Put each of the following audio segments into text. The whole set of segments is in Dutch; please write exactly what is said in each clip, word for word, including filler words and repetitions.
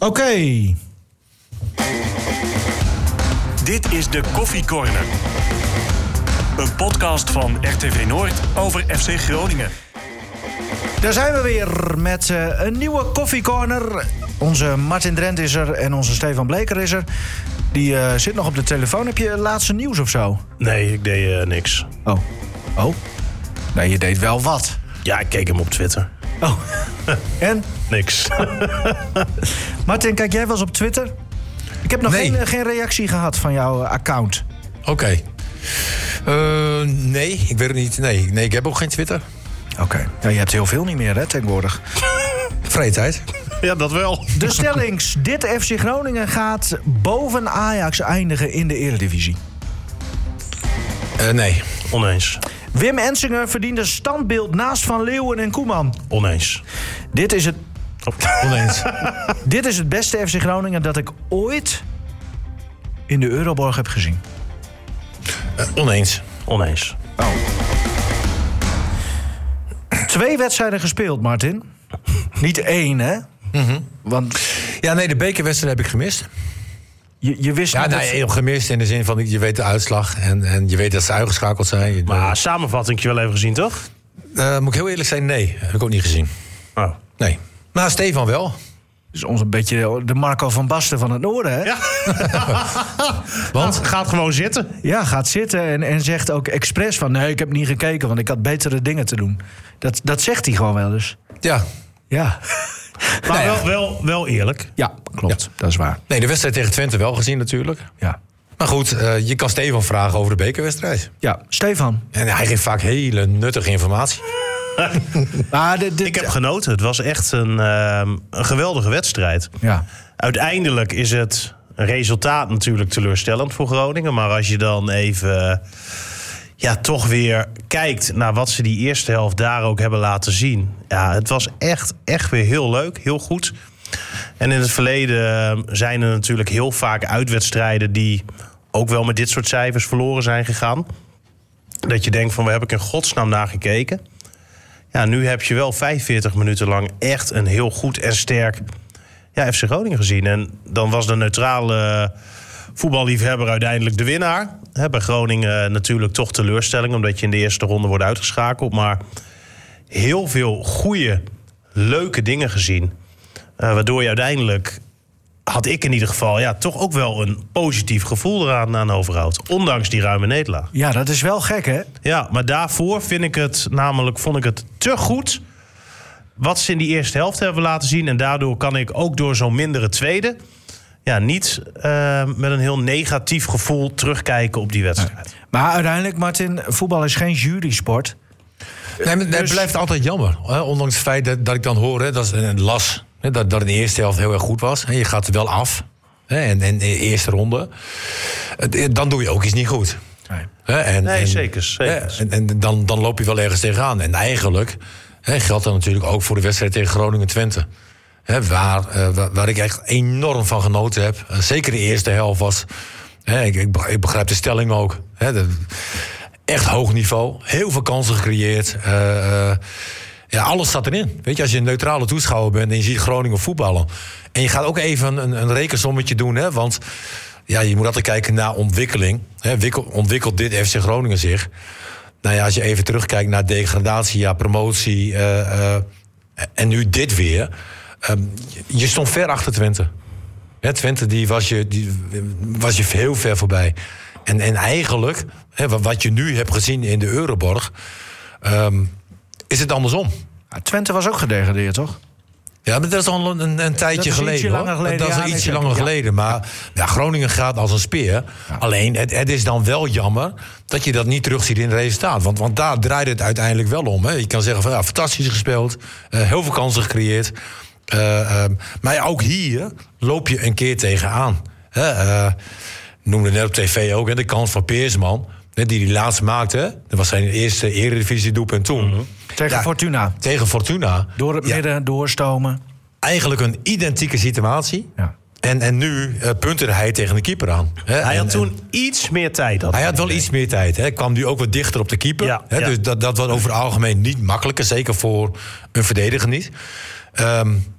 Oké. Okay. Dit is de Koffie Corner. Een podcast van R T V Noord over F C Groningen. Daar zijn we weer met uh, een nieuwe Koffie Corner. Onze Martin Drent is er en onze Stefan Bleker is er. Die uh, zit nog op de telefoon. Heb je laatste nieuws of zo? Nee, ik deed uh, niks. Oh. Oh? Nee, je deed wel wat. Ja, ik keek hem op Twitter. Oh. En? Niks. Martin, kijk jij wel eens op Twitter? Ik heb nog nee. geen, geen reactie gehad van jouw account. Oké. Okay. Uh, nee, ik weet het niet. Nee, nee, ik heb ook geen Twitter. Oké. Okay. Ja, je hebt heel veel niet meer, hè, tegenwoordig. Vrije tijd. Ja, dat wel. De stellings. Dit F C Groningen gaat boven Ajax eindigen in de Eredivisie. Uh, nee. Oneens. Wim Ensinger verdient een standbeeld naast Van Leeuwen en Koeman. Oneens. Dit is het... Oh. Oneens. Dit is het beste F C Groningen dat ik ooit in de Euroborg heb gezien. Uh, oneens. Oneens. Oh. Twee wedstrijden gespeeld, Martin. Niet één, hè? Mm-hmm. Want... Ja, nee, de bekerwedstrijd heb ik gemist. Je, je wist ja, niet nee, dat... gemist in de zin van je weet de uitslag en, en je weet dat ze uitgeschakeld zijn. Maar samenvatting je wel even gezien, toch? Uh, moet ik heel eerlijk zijn, nee. Heb ik ook niet gezien. Oh. Nee. Maar Stefan wel. Dus ons een beetje de Marco van Basten van het noorden, hè? Ja. Want? Gaat gewoon zitten. Ja, gaat zitten en, en zegt ook expres van... nee, ik heb niet gekeken, want ik had betere dingen te doen. Dat, dat zegt hij gewoon wel eens. Ja. Ja. Maar nou ja. wel, wel, wel eerlijk. Ja, klopt. Ja. Dat is waar. Nee, de wedstrijd tegen Twente wel gezien natuurlijk. Ja. Maar goed, uh, je kan Stefan vragen over de bekerwedstrijd. Ja, Stefan. En hij geeft vaak hele nuttige informatie. Ah, de, de, ik heb genoten. Het was echt een, uh, een geweldige wedstrijd. Ja. Uiteindelijk is het resultaat natuurlijk teleurstellend voor Groningen. Maar als je dan even ja, toch weer kijkt naar wat ze die eerste helft daar ook hebben laten zien. Ja, het was echt, echt weer heel leuk, heel goed. En in het verleden zijn er natuurlijk heel vaak uitwedstrijden die ook wel met dit soort cijfers verloren zijn gegaan. Dat je denkt van, waar heb ik in godsnaam naar gekeken? Ja, nu heb je wel vijfenveertig minuten lang echt een heel goed en sterk ja, F C Groningen gezien. En dan was de neutrale voetballiefhebber uiteindelijk de winnaar. He, bij Groningen natuurlijk toch teleurstelling, omdat je in de eerste ronde wordt uitgeschakeld. Maar heel veel goede, leuke dingen gezien. Uh, waardoor je uiteindelijk, had ik in ieder geval, ja, toch ook wel een positief gevoel eraan aan overhoudt. Ondanks die ruime nederlaag. Ja, dat is wel gek, hè? Ja, maar daarvoor vind ik het, namelijk vond ik het te goed wat ze in die eerste helft hebben laten zien. En daardoor kan ik ook door zo'n mindere tweede ja, niet uh, met een heel negatief gevoel terugkijken op die wedstrijd. Nee. Maar uiteindelijk, Martin, voetbal is geen jurysport. Nee, maar het dus... blijft altijd jammer. Hè? Ondanks het feit dat, dat ik dan hoor, hè, dat is een las, hè, dat, dat in de eerste helft heel erg goed was. Hè? Je gaat er wel af. Hè? En, en in de eerste ronde. Dan doe je ook iets niet goed. Nee, hè? En, nee en, zeker. zeker. En, en dan, dan loop je wel ergens tegenaan. En eigenlijk hè, geldt dat natuurlijk ook voor de wedstrijd tegen Groningen-Twente. Hè, waar, uh, waar, waar ik echt enorm van genoten heb. Uh, zeker de eerste helft was. Hè, ik, ik, ik begrijp de stelling ook. Hè, de, echt hoog niveau. Heel veel kansen gecreëerd. Uh, uh, ja, alles zat erin. Weet je, als je een neutrale toeschouwer bent en je ziet Groningen voetballen. En je gaat ook even een, een rekensommetje doen. Hè, want ja, je moet altijd kijken naar ontwikkeling. Hè, wikkel, ontwikkelt dit F C Groningen zich? Nou ja, als je even terugkijkt naar degradatie, ja, promotie. Uh, uh, en nu dit weer. Um, je stond ver achter Twente. Ja, Twente die was, je, die was je heel ver voorbij. En, en eigenlijk, hè, wat je nu hebt gezien in de Euroborg, um, is het andersom. Ja, Twente was ook gedegradeerd, toch? Ja, maar dat is al een, een, een tijdje dat is geleden. Ietsje langer geleden. Dat is ja, al nee, ietsje zeker, langer ja. geleden. Maar ja, Groningen gaat als een speer. Ja. Alleen, het, het is dan wel jammer dat je dat niet terugziet in het resultaat. Want, want daar draait het uiteindelijk wel om. Hè. Je kan zeggen van ja, fantastisch gespeeld. Uh, heel veel kansen gecreëerd. Uh, um, maar ja, ook hier loop je een keer tegenaan. Hè, uh, noemde net op tv ook hè, de kans van Peersman. Hè, die die laatst maakte. Dat was zijn eerste Eredivisie doelpunt toen. Mm-hmm. Tegen ja, Fortuna. Tegen Fortuna. Door het midden, ja. doorstomen. Eigenlijk een identieke situatie. Ja. En, en nu uh, punterde hij tegen de keeper aan. Hè? Hij en, had toen en, iets meer tijd. Had hij had wel iets meer tijd. Hij kwam nu ook wat dichter op de keeper. Ja, hè? ja. Dus dat, dat was over het algemeen niet makkelijker. Zeker voor een verdediger niet. Um,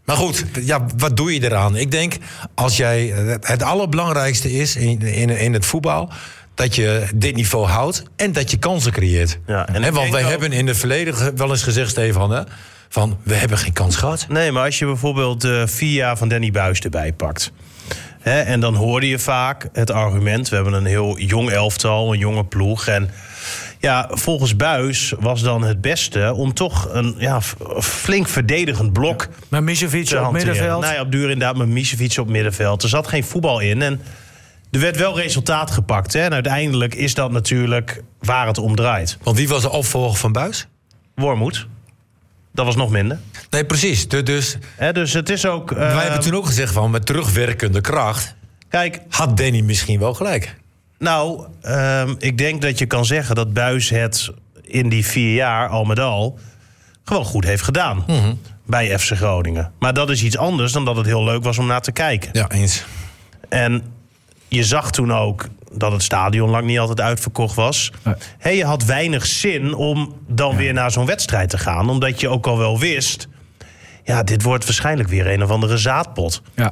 Maar goed, ja, wat doe je eraan? Ik denk, als jij... Het allerbelangrijkste is in, in, in het voetbal... dat je dit niveau houdt en dat je kansen creëert. Ja, en He, want wij ook... hebben in het verleden wel eens gezegd, Stefan... Hè, van, we hebben geen kans gehad. Nee, maar als je bijvoorbeeld de uh, vier jaar van Danny Buis erbij pakt... Hè, en dan hoorde je vaak het argument... we hebben een heel jong elftal, een jonge ploeg... en ja, volgens Buis was dan het beste om toch een ja, flink verdedigend blok Met Misevic te op hanteren. middenveld. Nou ja, op duur inderdaad met Misevic op middenveld. Er zat geen voetbal in en er werd wel resultaat gepakt. Hè? En uiteindelijk is dat natuurlijk waar het om draait. Want wie was de opvolger van Buis? Wormoed. Dat was nog minder. Nee, precies. De, dus, Hè, dus het is ook... Uh, wij hebben toen ook gezegd van met terugwerkende kracht... Kijk, had Danny misschien wel gelijk. nou, uh, ik denk dat je kan zeggen dat Buis het in die vier jaar al met al gewoon goed heeft gedaan. Mm-hmm. Bij F C Groningen. Maar dat is iets anders dan dat het heel leuk was om naar te kijken. Ja, eens. En je zag toen ook dat het stadion lang niet altijd uitverkocht was. Nee. Hey, je had weinig zin om dan ja. weer naar zo'n wedstrijd te gaan. Omdat je ook al wel wist... ja, dit wordt waarschijnlijk weer een of andere zaadpot. Ja.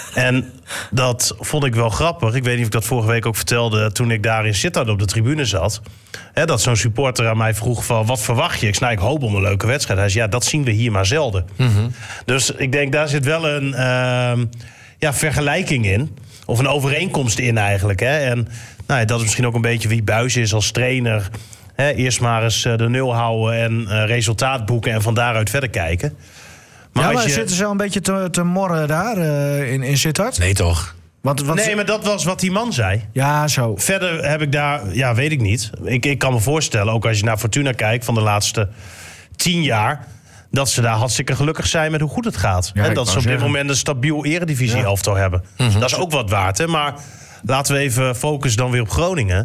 En dat vond ik wel grappig. Ik weet niet of ik dat vorige week ook vertelde... toen ik daar in Sittard op de tribune zat. Hè, dat zo'n supporter aan mij vroeg van... wat verwacht je? Ik zei, nou, ik hoop op een leuke wedstrijd. Hij zei, ja, dat zien we hier maar zelden. Mm-hmm. Dus ik denk, daar zit wel een uh, ja, vergelijking in. Of een overeenkomst in eigenlijk. Hè? En nou ja, dat is misschien ook een beetje wie Buis is als trainer. Hè? Eerst maar eens de nul houden en uh, resultaat boeken... en van daaruit verder kijken. Maar, ja, maar je... zitten ze al een beetje te, te morren daar uh, in, in Sittard? Nee, toch? Want, want... Nee, maar dat was wat die man zei. Ja, zo. Verder heb ik daar... Ja, weet ik niet. Ik, ik kan me voorstellen, ook als je naar Fortuna kijkt... van de laatste tien jaar... dat ze daar hartstikke gelukkig zijn met hoe goed het gaat. Ja, en dat ze op dit zeggen. moment een stabiel eredivisie-elftal ja. hebben. Mm-hmm. Dat is ook wat waard, hè? Maar laten we even focussen dan weer op Groningen.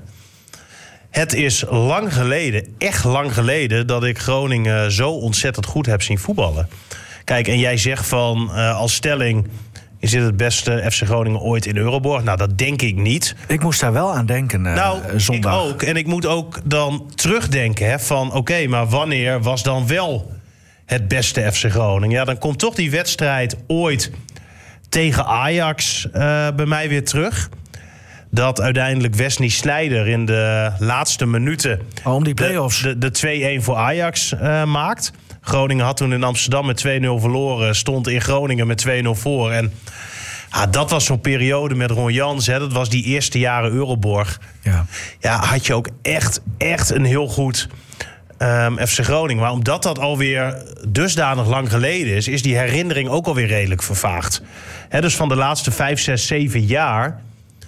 Het is lang geleden, echt lang geleden... dat ik Groningen zo ontzettend goed heb zien voetballen. Kijk, en jij zegt van uh, als stelling... is dit het beste F C Groningen ooit in Euroborg? Nou, dat denk ik niet. Ik moest daar wel aan denken uh, nou, zondag. Nou, ik ook. En ik moet ook dan terugdenken hè, van... oké, okay, maar wanneer was dan wel het beste F C Groningen? Ja, dan komt toch die wedstrijd ooit tegen Ajax uh, bij mij weer terug... dat uiteindelijk Wesley Sneijder in de laatste minuten... Oh, om die play-offs. de, de, de twee-een voor Ajax uh, maakt... Groningen had toen in Amsterdam met twee nul verloren. Stond in Groningen met twee nul voor. En ja, dat was zo'n periode met Ron Jans. Hè, dat was die eerste jaren Euroborg. Ja. Ja, had je ook echt, echt een heel goed um, F C Groningen. Maar omdat dat alweer dusdanig lang geleden is... is die herinnering ook alweer redelijk vervaagd. Hè, dus van de laatste vijf, zes, zeven jaar...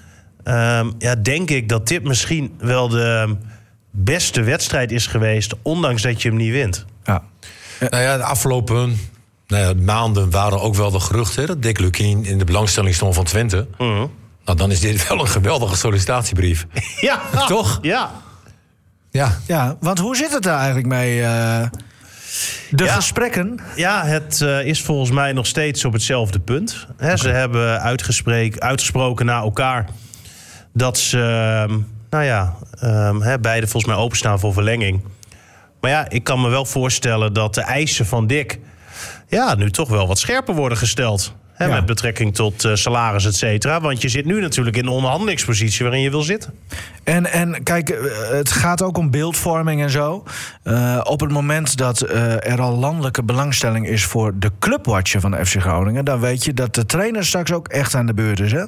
Um, ja, denk ik dat dit misschien wel de beste wedstrijd is geweest... ondanks dat je hem niet wint. Ja. Nou ja, de afgelopen nou ja, maanden waren ook wel de geruchten... dat Dick Lukien in de belangstelling stond van Twente. Mm-hmm. Nou, dan is dit wel een geweldige sollicitatiebrief. Ja, toch? Ja. Ja. Ja, want hoe zit het daar eigenlijk mee? Uh, de ja. gesprekken? Ja, het uh, is volgens mij nog steeds op hetzelfde punt. He, okay. Ze hebben uitgesproken naar elkaar... dat ze, uh, nou ja, uh, he, beide volgens mij openstaan voor verlenging... Maar ja, ik kan me wel voorstellen dat de eisen van Dick... ja, nu toch wel wat scherper worden gesteld. Hè, ja. Met betrekking tot uh, salaris, et cetera. Want je zit nu natuurlijk in een onderhandelingspositie waarin je wil zitten. En, en kijk, het gaat ook om beeldvorming en zo. Uh, op het moment dat uh, er al landelijke belangstelling is... voor de clubwatcher van de F C Groningen... dan weet je dat de trainer straks ook echt aan de beurt is, hè?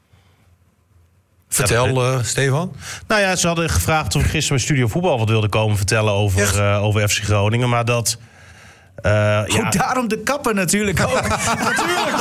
Vertel, uh, Stefan. Nou ja, ze hadden gevraagd of ik gisteren bij Studio Voetbal wat wilde komen vertellen over, uh, over F C Groningen. Maar dat... Uh, ja. Oh, daarom de kapper natuurlijk ook. Natuurlijk.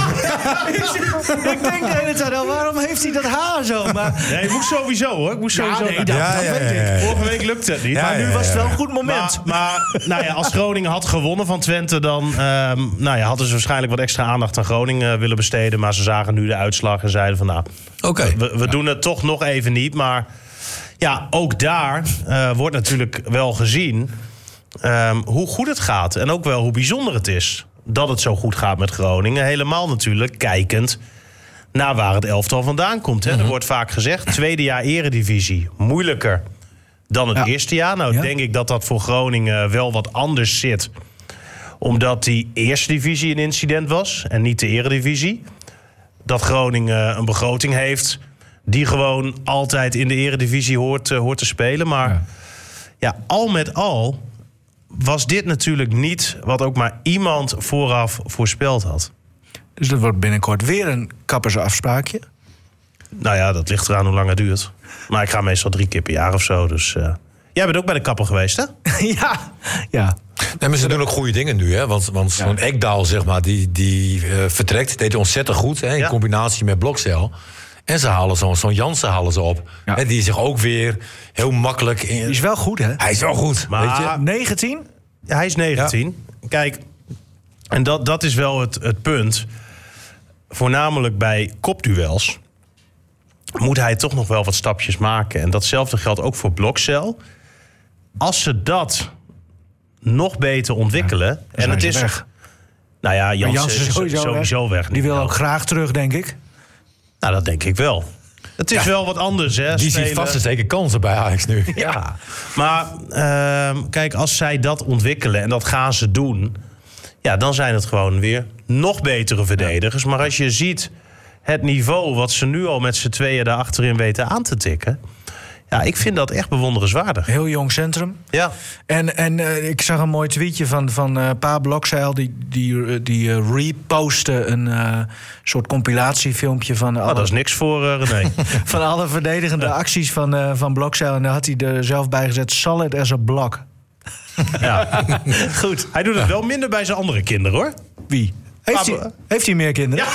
Ik denk de hele tijd al, waarom heeft hij dat haar zo? Maar... Nee, ik moest sowieso hoor. Ik moest sowieso. Ja, nee, dat, ja, dat ja, weet ja, ja, ja. ik. Vorige week lukte het niet. Ja, maar nu ja, ja, was het wel een goed moment. Maar, maar nou ja, als Groningen had gewonnen van Twente... dan um, nou ja, hadden ze waarschijnlijk wat extra aandacht aan Groningen willen besteden. Maar ze zagen nu de uitslag en zeiden van... nou, okay. we, we ja. doen het toch nog even niet. Maar ja, ook daar uh, wordt natuurlijk wel gezien... Um, hoe goed het gaat en ook wel hoe bijzonder het is dat het zo goed gaat met Groningen. Helemaal natuurlijk kijkend naar waar het elftal vandaan komt. Hè. Mm-hmm. Er wordt vaak gezegd, tweede jaar eredivisie, moeilijker dan het ja. eerste jaar. Nou, ja. denk ik dat dat voor Groningen wel wat anders zit. Omdat die eerste divisie een incident was en niet de eredivisie. Dat Groningen een begroting heeft die gewoon altijd in de eredivisie hoort, uh, hoort te spelen. Maar ja. ja, al met al was dit natuurlijk niet wat ook maar iemand vooraf voorspeld had. Dus dat wordt binnenkort weer een kappersafspraakje? Nou ja, dat ligt eraan hoe lang het duurt. Maar ik ga meestal drie keer per jaar of zo. Dus uh... jij bent ook bij de kapper geweest, hè? ja, ja. Nee, maar ze doen ook goede dingen nu, hè? Want, want ja. zo'n Ekdaal, zeg maar, die, die uh, vertrekt, deed ontzettend goed, hè? In ja. combinatie met Blokcel. En ze halen zo'n zo'n Jansen halen ze op. Ja. Hè, die zich ook weer heel makkelijk... In... Die is wel goed, hè? Hij is wel goed, maar weet je? negentien? Ja, hij is negentien. Ja. Kijk, en dat, dat is wel het, het punt. Voornamelijk bij kopduels moet hij toch nog wel wat stapjes maken. En datzelfde geldt ook voor Blokcel. Als ze dat nog beter ontwikkelen... Ja, en het is weg. Nou ja, Jansen, Jansen is sowieso, sowieso weg. weg Die wil wel. ook graag terug, denk ik. Nou, dat denk ik wel. Het is ja, wel wat anders, hè? Die spelen. ziet vast en zeker kansen bij Ajax nu. Ja, ja. maar uh, kijk, als zij dat ontwikkelen en dat gaan ze doen... ja, dan zijn het gewoon weer nog betere verdedigers. Maar als je ziet het niveau wat ze nu al met z'n tweeën daar achterin weten aan te tikken... ja, ik vind dat echt bewonderenswaardig. Heel jong centrum. Ja. En, en uh, ik zag een mooi tweetje van, van uh, Pa Blokzeil... die, die, uh, die uh, repostte een uh, soort compilatiefilmpje van... Alle, oh, dat is niks voor uh, René. van alle verdedigende ja. acties van, uh, van Blokzeil. En daar had hij er zelf bij gezet... solid as a block. Ja. Goed. Hij doet het wel minder bij zijn andere kinderen, hoor. Wie? Heeft hij, heeft hij meer kinderen?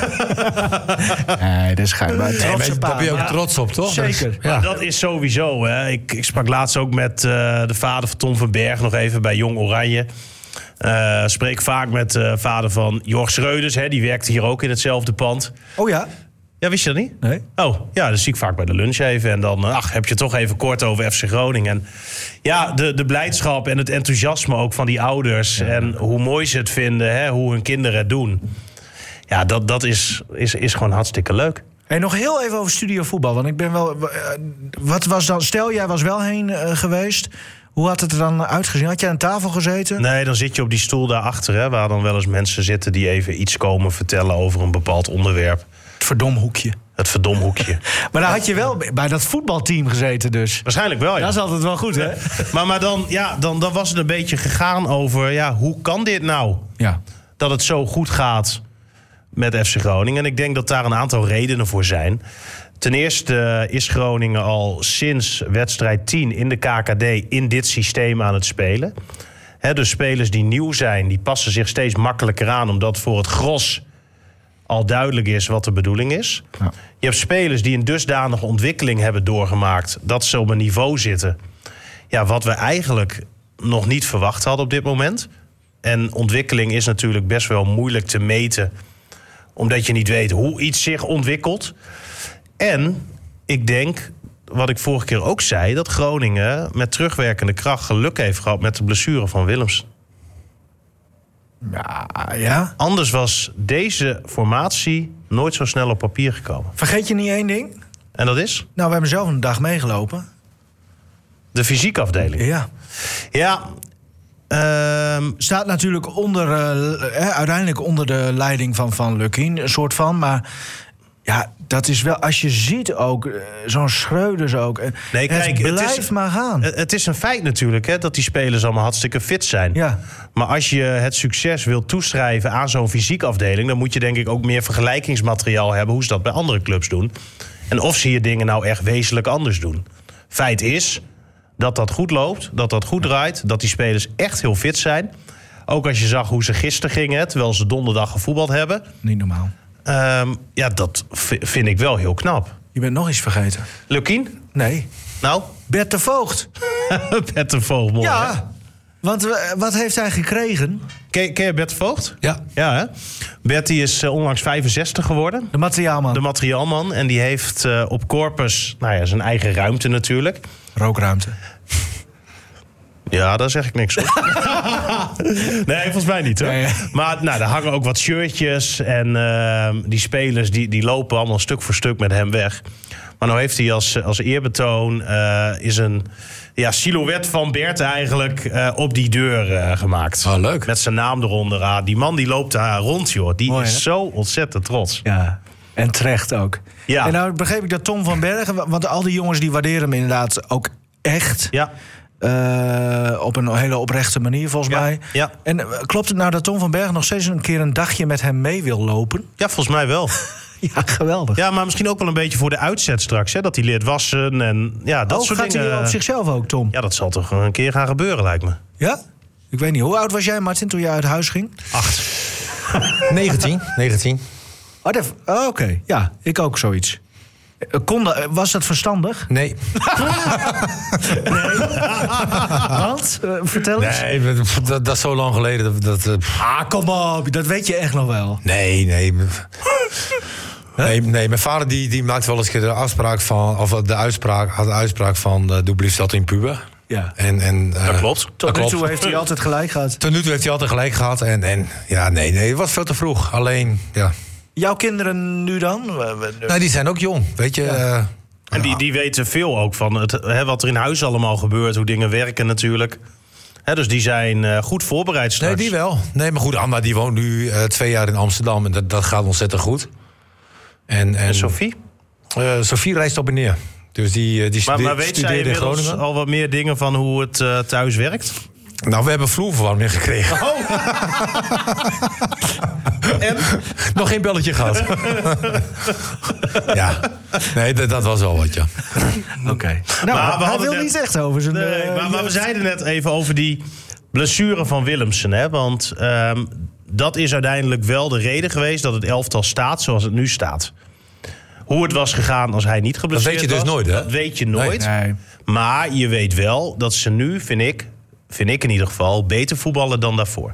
Ja. Nee, dat is schijnbaar. Nee, maar daar ben je ook ja. trots op, toch? Zeker. Ja. Maar dat is sowieso. Hè. Ik, ik sprak laatst ook met uh, de vader van Tom van Berg nog even bij Jong Oranje. Uh, spreek vaak met de uh, vader van Jorg Schreuders. Hè. Die werkte hier ook in hetzelfde pand. Oh ja? Ja, wist je dat niet? Nee. Oh, ja, dat zie ik vaak bij de lunch even. En dan ach, heb je toch even kort over F C Groningen. En ja, de, de blijdschap en het enthousiasme ook van die ouders. Ja. En hoe mooi ze het vinden, hè, hoe hun kinderen het doen. Ja, dat, dat is, is, is gewoon hartstikke leuk. Hey, nog heel even over Studio Voetbal. Want ik ben wel... Wat was dan... Stel, jij was wel heen uh, geweest... Hoe had het er dan uitgezien? Had jij aan tafel gezeten? Nee, dan zit je op die stoel daarachter... Hè, waar dan wel eens mensen zitten die even iets komen vertellen... over een bepaald onderwerp. Het verdomhoekje. Het verdomhoekje. Maar dan had je wel bij dat voetbalteam gezeten dus. Waarschijnlijk wel, ja. Dat is altijd wel goed, hè? maar maar dan, ja, dan, dan was het een beetje gegaan over... ja, hoe kan dit nou? Ja. Dat het zo goed gaat met F C Groningen. En ik denk dat daar een aantal redenen voor zijn. Ten eerste is Groningen al sinds wedstrijd tien in de K K D... in dit systeem aan het spelen. He, dus spelers die nieuw zijn, die passen zich steeds makkelijker aan... omdat voor het gros al duidelijk is wat de bedoeling is. Ja. Je hebt spelers die een dusdanige ontwikkeling hebben doorgemaakt... dat ze op een niveau zitten... ja, wat we eigenlijk nog niet verwacht hadden op dit moment. En ontwikkeling is natuurlijk best wel moeilijk te meten... omdat je niet weet hoe iets zich ontwikkelt. En ik denk, wat ik vorige keer ook zei... dat Groningen met terugwerkende kracht geluk heeft gehad... met de blessure van Willems. Ja, ja. Anders was deze formatie nooit zo snel op papier gekomen. Vergeet je niet één ding? En dat is? Nou, we hebben zelf een dag meegelopen. De fysieke afdeling. Ja. Ja. Um, Staat natuurlijk onder, uh, uiteindelijk onder de leiding van Van Lukien, een soort van. Maar ja, dat is wel, als je ziet ook, uh, zo'n Schreuders ook. Uh, nee, kijk, het blijft het is, maar gaan. Het is een feit natuurlijk, hè, dat die spelers allemaal hartstikke fit zijn. Ja. Maar als je het succes wilt toeschrijven aan zo'n fysiek afdeling... dan moet je denk ik ook meer vergelijkingsmateriaal hebben... hoe ze dat bij andere clubs doen. En of ze hier dingen nou echt wezenlijk anders doen. Feit is dat dat goed loopt, dat dat goed draait... dat die spelers echt heel fit zijn. Ook als je zag hoe ze gisteren gingen... terwijl ze donderdag gevoetbald hebben. Niet normaal. Um, ja, dat v- vind ik wel heel knap. Je bent nog iets vergeten. Lukien? Nee. Nou? Bert de Voogd. Bert de Voogd, mooi, ja, hè? Want uh, wat heeft hij gekregen? Ken, ken je Bert de Voogd? Ja. Ja, hè? Bert die is uh, onlangs vijfenzestig geworden. De materiaalman. De materiaalman. En die heeft uh, op Corpus, nou ja, zijn eigen ruimte natuurlijk. Rookruimte. Ja, daar zeg ik niks op. Nee, volgens mij niet, hoor. Ja, ja. Maar nou, daar hangen ook wat shirtjes. En uh, die spelers die, die lopen allemaal stuk voor stuk met hem weg. Maar nou heeft hij als, als eerbetoon uh, is een ja, silhouet van Bert eigenlijk uh, op die deur uh, gemaakt. Oh, leuk. Met zijn naam eronder. Ah, die man die loopt daar rond, joh. Die Mooi, is hè? zo ontzettend trots. Ja, en terecht ook. Ja. En nou begreep ik dat Tom van Bergen... want al die jongens die waarderen hem inderdaad ook echt... Ja. Uh, op een hele oprechte manier, volgens Ja, mij. ja. En uh, klopt het nou dat Tom van Bergen nog steeds een keer een dagje met hem mee wil lopen? Ja, volgens mij wel. Ja, geweldig. Ja, maar misschien ook wel een beetje voor de uitzet straks. Hè? Dat hij leert wassen en ja, dat oh, soort gaat dingen. hij op zichzelf ook, Tom? Ja, dat zal toch een keer gaan gebeuren, lijkt me. Ja? Ik weet niet. Hoe oud was jij, Martin, toen je uit huis ging? Acht. negentien. negentien. Oh, dat- oh, oké. Okay. Ja, ik ook zoiets. Uh, Kon dat, was dat verstandig? Nee. Want? Uh, vertel eens. Nee, dat, dat is zo lang geleden. Dat, dat, uh, Ah, kom op. Dat weet je echt nog wel. nee, nee. Nee, nee, mijn vader die, die maakt wel eens een keer de afspraak van, of de uitspraak, had de uitspraak van uh, doe blieft dat in puber. Ja. En, en, uh, Dat klopt. Tot dat nu klopt. toe heeft hij altijd gelijk gehad. Tot nu toe heeft hij altijd gelijk gehad. En, en ja, nee, nee, het was veel te vroeg. Alleen, ja. Jouw kinderen nu dan? Nou, die zijn ook jong, weet je. Uh, En die, die weten veel ook van het, hè, wat er in huis allemaal gebeurt, hoe dingen werken natuurlijk. Hè, dus die zijn uh, goed voorbereid straks. nee, die wel. Nee, maar goed, Anna die woont nu uh, twee jaar in Amsterdam. En dat, dat gaat ontzettend goed. En, en, En Sophie? Uh, Sophie reist op en neer. Dus die, uh, die Maar, studeert, maar weet zij studeert in inmiddels Groningen. al wat meer dingen van hoe het uh, thuis werkt? Nou, we hebben vloerverwarming gekregen. Oh. En? Nog geen belletje gehad. Ja, nee, dat, dat was wel wat, ja. Oké. Okay. Nou, Maar we hij hadden wil net- niet echt over zijn... Nee, uh, maar, maar we zeiden net even over die blessure van Willemsen. Hè? Want um, dat is uiteindelijk wel de reden geweest dat het elftal staat zoals het nu staat. Hoe het was gegaan als hij niet geblesseerd was. weet je dus nooit, hè? Dat weet je nooit. Nee. Maar je weet wel dat ze nu, vind ik, vind ik in ieder geval, beter voetballen dan daarvoor.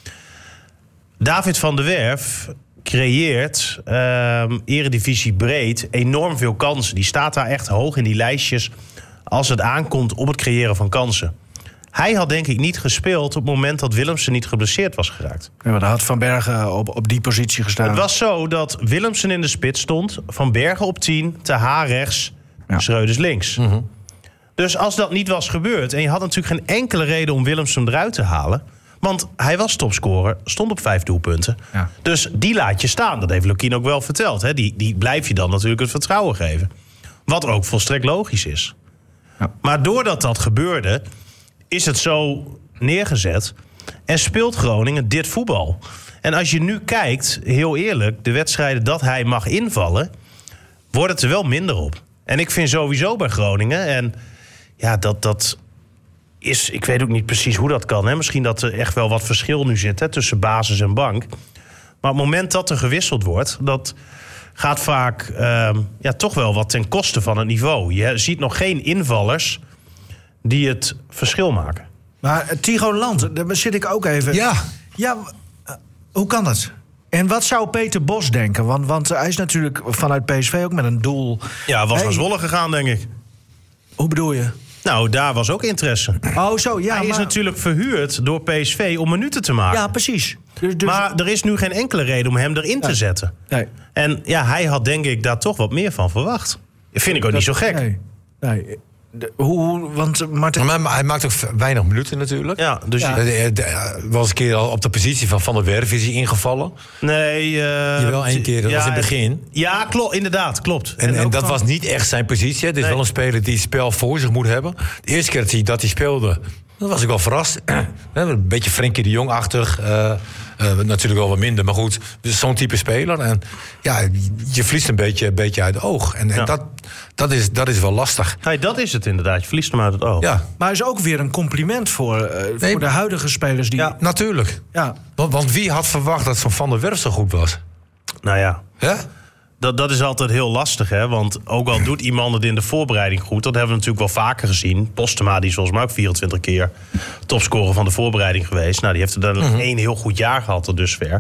David van der Werf creëert um, eredivisie breed enorm veel kansen. Die staat daar echt hoog in die lijstjes als het aankomt op het creëren van kansen. Hij had denk ik niet gespeeld op het moment dat Willemsen niet geblesseerd was geraakt. Ja, maar dan had Van Bergen op, op die positie gestaan. Het was zo dat Willemsen in de spits stond, Van Bergen op tien, Ter Haar rechts, Ja. Schreuders links. Mm-hmm. Dus als dat niet was gebeurd, en je had natuurlijk geen enkele reden om Willemsen eruit te halen, want hij was topscorer, stond op vijf doelpunten. Ja. Dus die laat je staan. Dat heeft Lukien ook wel verteld. Hè? Die, die blijf je dan natuurlijk het vertrouwen geven. Wat ook volstrekt logisch is. Ja. Maar doordat dat gebeurde, is het zo neergezet en speelt Groningen dit voetbal. En als je nu kijkt, heel eerlijk, de wedstrijden dat hij mag invallen, wordt het er wel minder op. En ik vind sowieso bij Groningen, en ja, dat, dat is, ik weet ook niet precies hoe dat kan. Hè? Misschien dat er echt wel wat verschil nu zit, hè, tussen basis en bank. Maar op het moment dat er gewisseld wordt, dat gaat vaak uh, ja, toch wel wat ten koste van het niveau. Je ziet nog geen invallers die het verschil maken. Maar uh, Tigo Land, daar zit ik ook even... Ja, Ja, uh, hoe kan dat? En wat zou Peter Bos denken? Want, want hij is natuurlijk vanuit P S V ook met een doel. Ja, was Hey, naar Zwolle gegaan, denk ik. Hoe bedoel je? Nou, daar was ook interesse. Oh, zo, ja. hij maar, is natuurlijk verhuurd door P S V om minuten te maken. Ja, precies. Dus, dus, Maar er is nu geen enkele reden om hem erin te Nee. zetten. nee, En ja, hij had denk ik daar toch wat meer van verwacht. Vind ik ook niet zo gek. Nee, nee. De, hoe, hoe, want Martin... maar, maar hij maakt ook weinig minuten natuurlijk. Ja, dus Ja. je- Uh, de- de- was een keer al op de positie van Van der Werf is hij ingevallen. nee... Uh, Jawel, één keer, dat was in het begin. Ja, klopt, inderdaad, klopt. En, en ook dat van- was niet echt zijn positie. Het is Nee. wel een speler die het spel voor zich moet hebben. De eerste keer dat hij, dat hij speelde, dan was ik wel verrast. Een beetje Frenkie de Jong-achtig. Uh, uh, natuurlijk wel wat minder, maar goed. Dus zo'n type speler. En ja, je verliest een beetje, een beetje uit het oog. En, en Ja. dat, dat, is, dat is wel lastig. Hey, dat is het inderdaad, je verliest hem uit het oog. Ja, Maar hij is ook weer een compliment voor, uh, Nee, voor de huidige spelers die... Ja. natuurlijk. ja. Want, want wie had verwacht dat zo'n Van der Werf zo goed was? Nou ja, Hè? dat, dat is altijd heel lastig, hè. Want ook al doet iemand het in de voorbereiding goed, dat hebben we natuurlijk wel vaker gezien. Postema, die is volgens mij ook vierentwintig keer topscorer van de voorbereiding geweest. Nou, die heeft er dan Mhm. één heel goed jaar gehad tot dusver.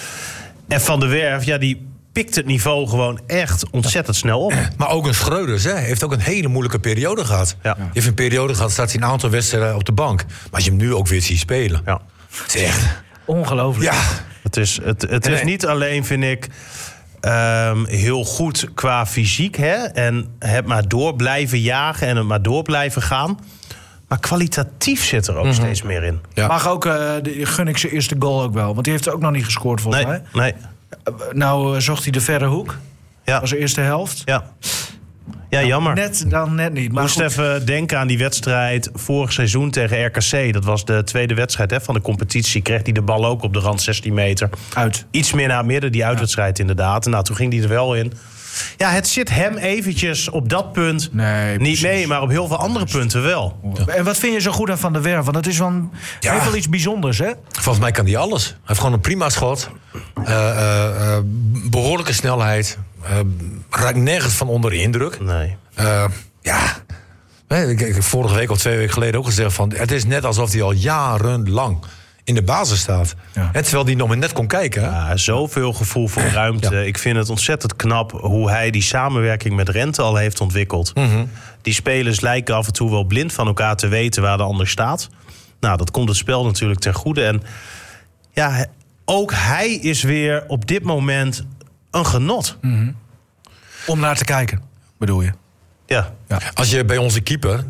En Van der Werf, ja, die pikt het niveau gewoon echt ontzettend snel op. Maar ook een Schreuders, hè, heeft ook een hele moeilijke periode gehad. Ja. Die heeft een periode gehad, staat hij een aantal wedstrijden op de bank. Maar als je hem nu ook weer ziet spelen. Ja. Het is echt... Ongelooflijk. Ja, Het is, het, het is Nee. niet alleen, vind ik, um, heel goed qua fysiek. Hè? En het maar door blijven jagen en het maar door blijven gaan. Maar kwalitatief zit er ook mm-hmm. steeds meer in. Ja. Mag ook, uh, de, gun ik zijn eerste goal ook wel. Want die heeft ook nog niet gescoord volgens nee, mij. Nee. Uh, nou uh, zocht hij de verre hoek. Ja. Als eerste helft. Ja. Ja, jammer. Net, dan net niet. Ik maar moest goed. even denken aan die wedstrijd vorig seizoen tegen R K C. Dat was de tweede wedstrijd hè, van de competitie. Kreeg hij de bal ook op de rand zestien meter. Uit. Iets meer naar het midden, die uitwedstrijd ja. inderdaad. En nou, toen ging hij er wel in. Ja, het zit hem eventjes op dat punt nee, niet precies. mee, maar op heel veel andere punten wel. Ja. En wat vind je zo goed aan Van der Werf? Want dat is wel, ja. heeft wel iets bijzonders, hè? Volgens mij kan hij alles. Hij heeft gewoon een prima schot. Uh, uh, uh, behoorlijke snelheid. Uh, raakt nergens van onder de indruk. Nee. Uh, ja. Nee, ik heb vorige week of twee weken geleden ook gezegd van, het is net alsof hij al jarenlang in de basis staat. Ja. En terwijl hij nog maar net kon kijken. Hè? Ja, zoveel gevoel voor ruimte. Ja. Ik vind het ontzettend knap hoe hij die samenwerking met Rente al heeft ontwikkeld. Mm-hmm. Die spelers lijken af en toe wel blind van elkaar te weten waar de ander staat. Nou, dat komt het spel natuurlijk ten goede. En ja, ook hij is weer op dit moment een genot. Mm-hmm. Om naar te kijken, bedoel je? Ja. ja. Als je bij onze keeper...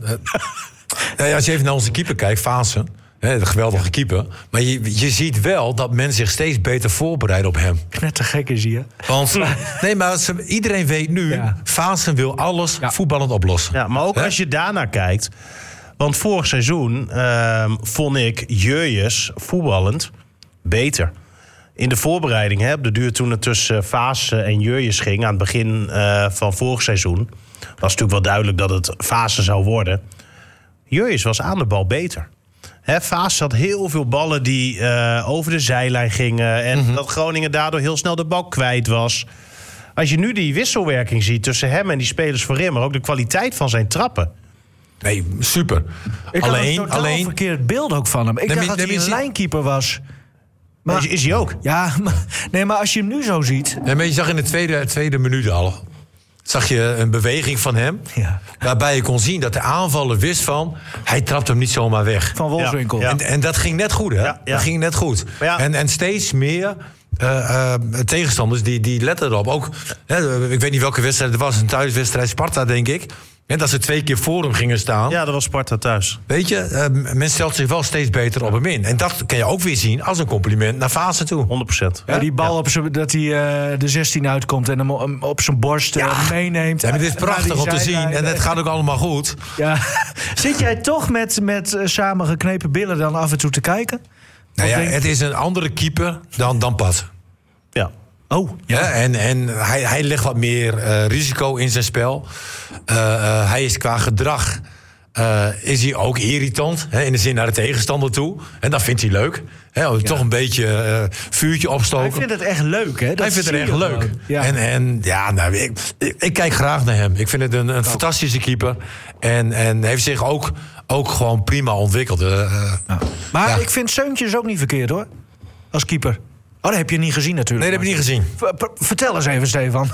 uh, als je even naar onze keeper kijkt, Vaassen... He, de geweldige keeper. Maar je, je ziet wel dat men zich steeds beter voorbereidt op hem. Net te gek is hij, Want nee, maar ze, iedereen weet nu... Ja. Vaassen wil alles ja. voetballend oplossen. Ja, maar ook He? als je daarnaar kijkt... Want vorig seizoen uh, vond ik Jurjes voetballend beter. In de voorbereiding, hè, op de duur toen het tussen Vaassen en Jurjes ging... aan het begin uh, van vorig seizoen... was natuurlijk wel duidelijk dat het Vaassen zou worden. Jurjes was aan de bal beter. He, Vaassen had heel veel ballen die uh, over de zijlijn gingen... en mm-hmm. dat Groningen daardoor heel snel de bal kwijt was. Als je nu die wisselwerking ziet tussen hem en die spelers voorin... maar ook de kwaliteit van zijn trappen... Nee, super. Ik alleen, had een alleen een verkeerd beeld ook van hem. Ik dacht dat hij een lijnkeeper was. Maar is, is hij ook? Ja, maar, nee, maar als je hem nu zo ziet... Nee, maar je zag in de tweede, tweede minuut al... zag je een beweging van hem... Ja. waarbij je kon zien dat de aanvaller wist van... hij trapt hem niet zomaar weg. Van Wolfswinkel. Ja, ja. En, en dat ging net goed, hè? Ja, ja. Dat ging net goed. Ja. En, en steeds meer... Uh, uh, tegenstanders die, die letten erop. Ook, hè, ik weet niet welke wedstrijd het was. Een thuiswedstrijd Sparta, denk ik. En dat ze twee keer voor hem gingen staan. Ja, dat was Sparta thuis. Weet je, uh, men stelt zich wel steeds beter op hem in. En dat kan je ook weer zien als een compliment naar Vaassen toe. honderd procent. Ja, die bal ja. op z'n, dat hij uh, de zestien uitkomt en hem op zijn borst ja. uh, meeneemt. Ja, maar dit is prachtig om te zien. En het gaat ook allemaal goed. Ja. Zit jij toch met, met uh, samengeknepen billen dan af en toe te kijken? Nou ja, denk... het is een andere keeper dan, dan Pat. Ja. Oh, ja. ja en en hij, hij legt wat meer uh, risico in zijn spel. Uh, uh, hij is qua gedrag uh, is hij ook irritant. Hè, in de zin naar de tegenstander toe. En dat vindt hij leuk. Hè, ja. Toch een beetje uh, vuurtje opstoken. Hij vindt het echt leuk, hè? Dat hij vindt het echt leuk. Ja. En, en ja, nou, ik, ik, ik kijk graag naar hem. Ik vind het een, een fantastische keeper. En, en heeft zich ook, ook gewoon prima ontwikkeld. Uh, ja. Maar ja. ik vind Seuntjes ook niet verkeerd, hoor. Als keeper. Oh, dat heb je niet gezien natuurlijk. Nee, dat heb je niet gezien. V- vertel eens even, Stefan.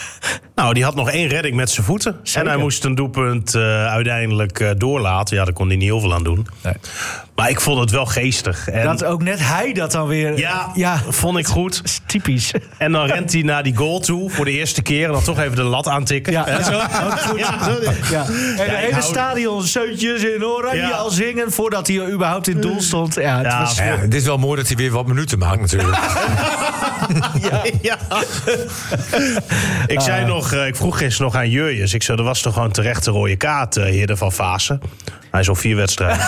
Nou, die had nog één redding met zijn voeten. Zeker. En hij moest een doelpunt uh, uiteindelijk uh, doorlaten. Ja, daar kon hij niet heel veel aan doen. Nee. Maar ik vond het wel geestig. En dat ook net hij dat dan weer... Ja, ja. vond ik goed. Typisch. En dan rent hij naar die goal toe voor de eerste keer. En dan toch even de lat aantikken. Ja, ja. Zo. Ook goed. Ja. Ja. En ja, het hele hou... stadion Seuntjes in oranje ja. al zingen... voordat hij überhaupt in het doel stond. Ja, het, ja, was... ja, het is wel mooi dat hij weer wat minuten maakt natuurlijk. ja, ja. Ik zei nog, ik vroeg gisteren nog aan Jurjes. Ik zei, er was toch gewoon terecht de rode kaart, uh, heer van Vaassen. Hij is al vier wedstrijden.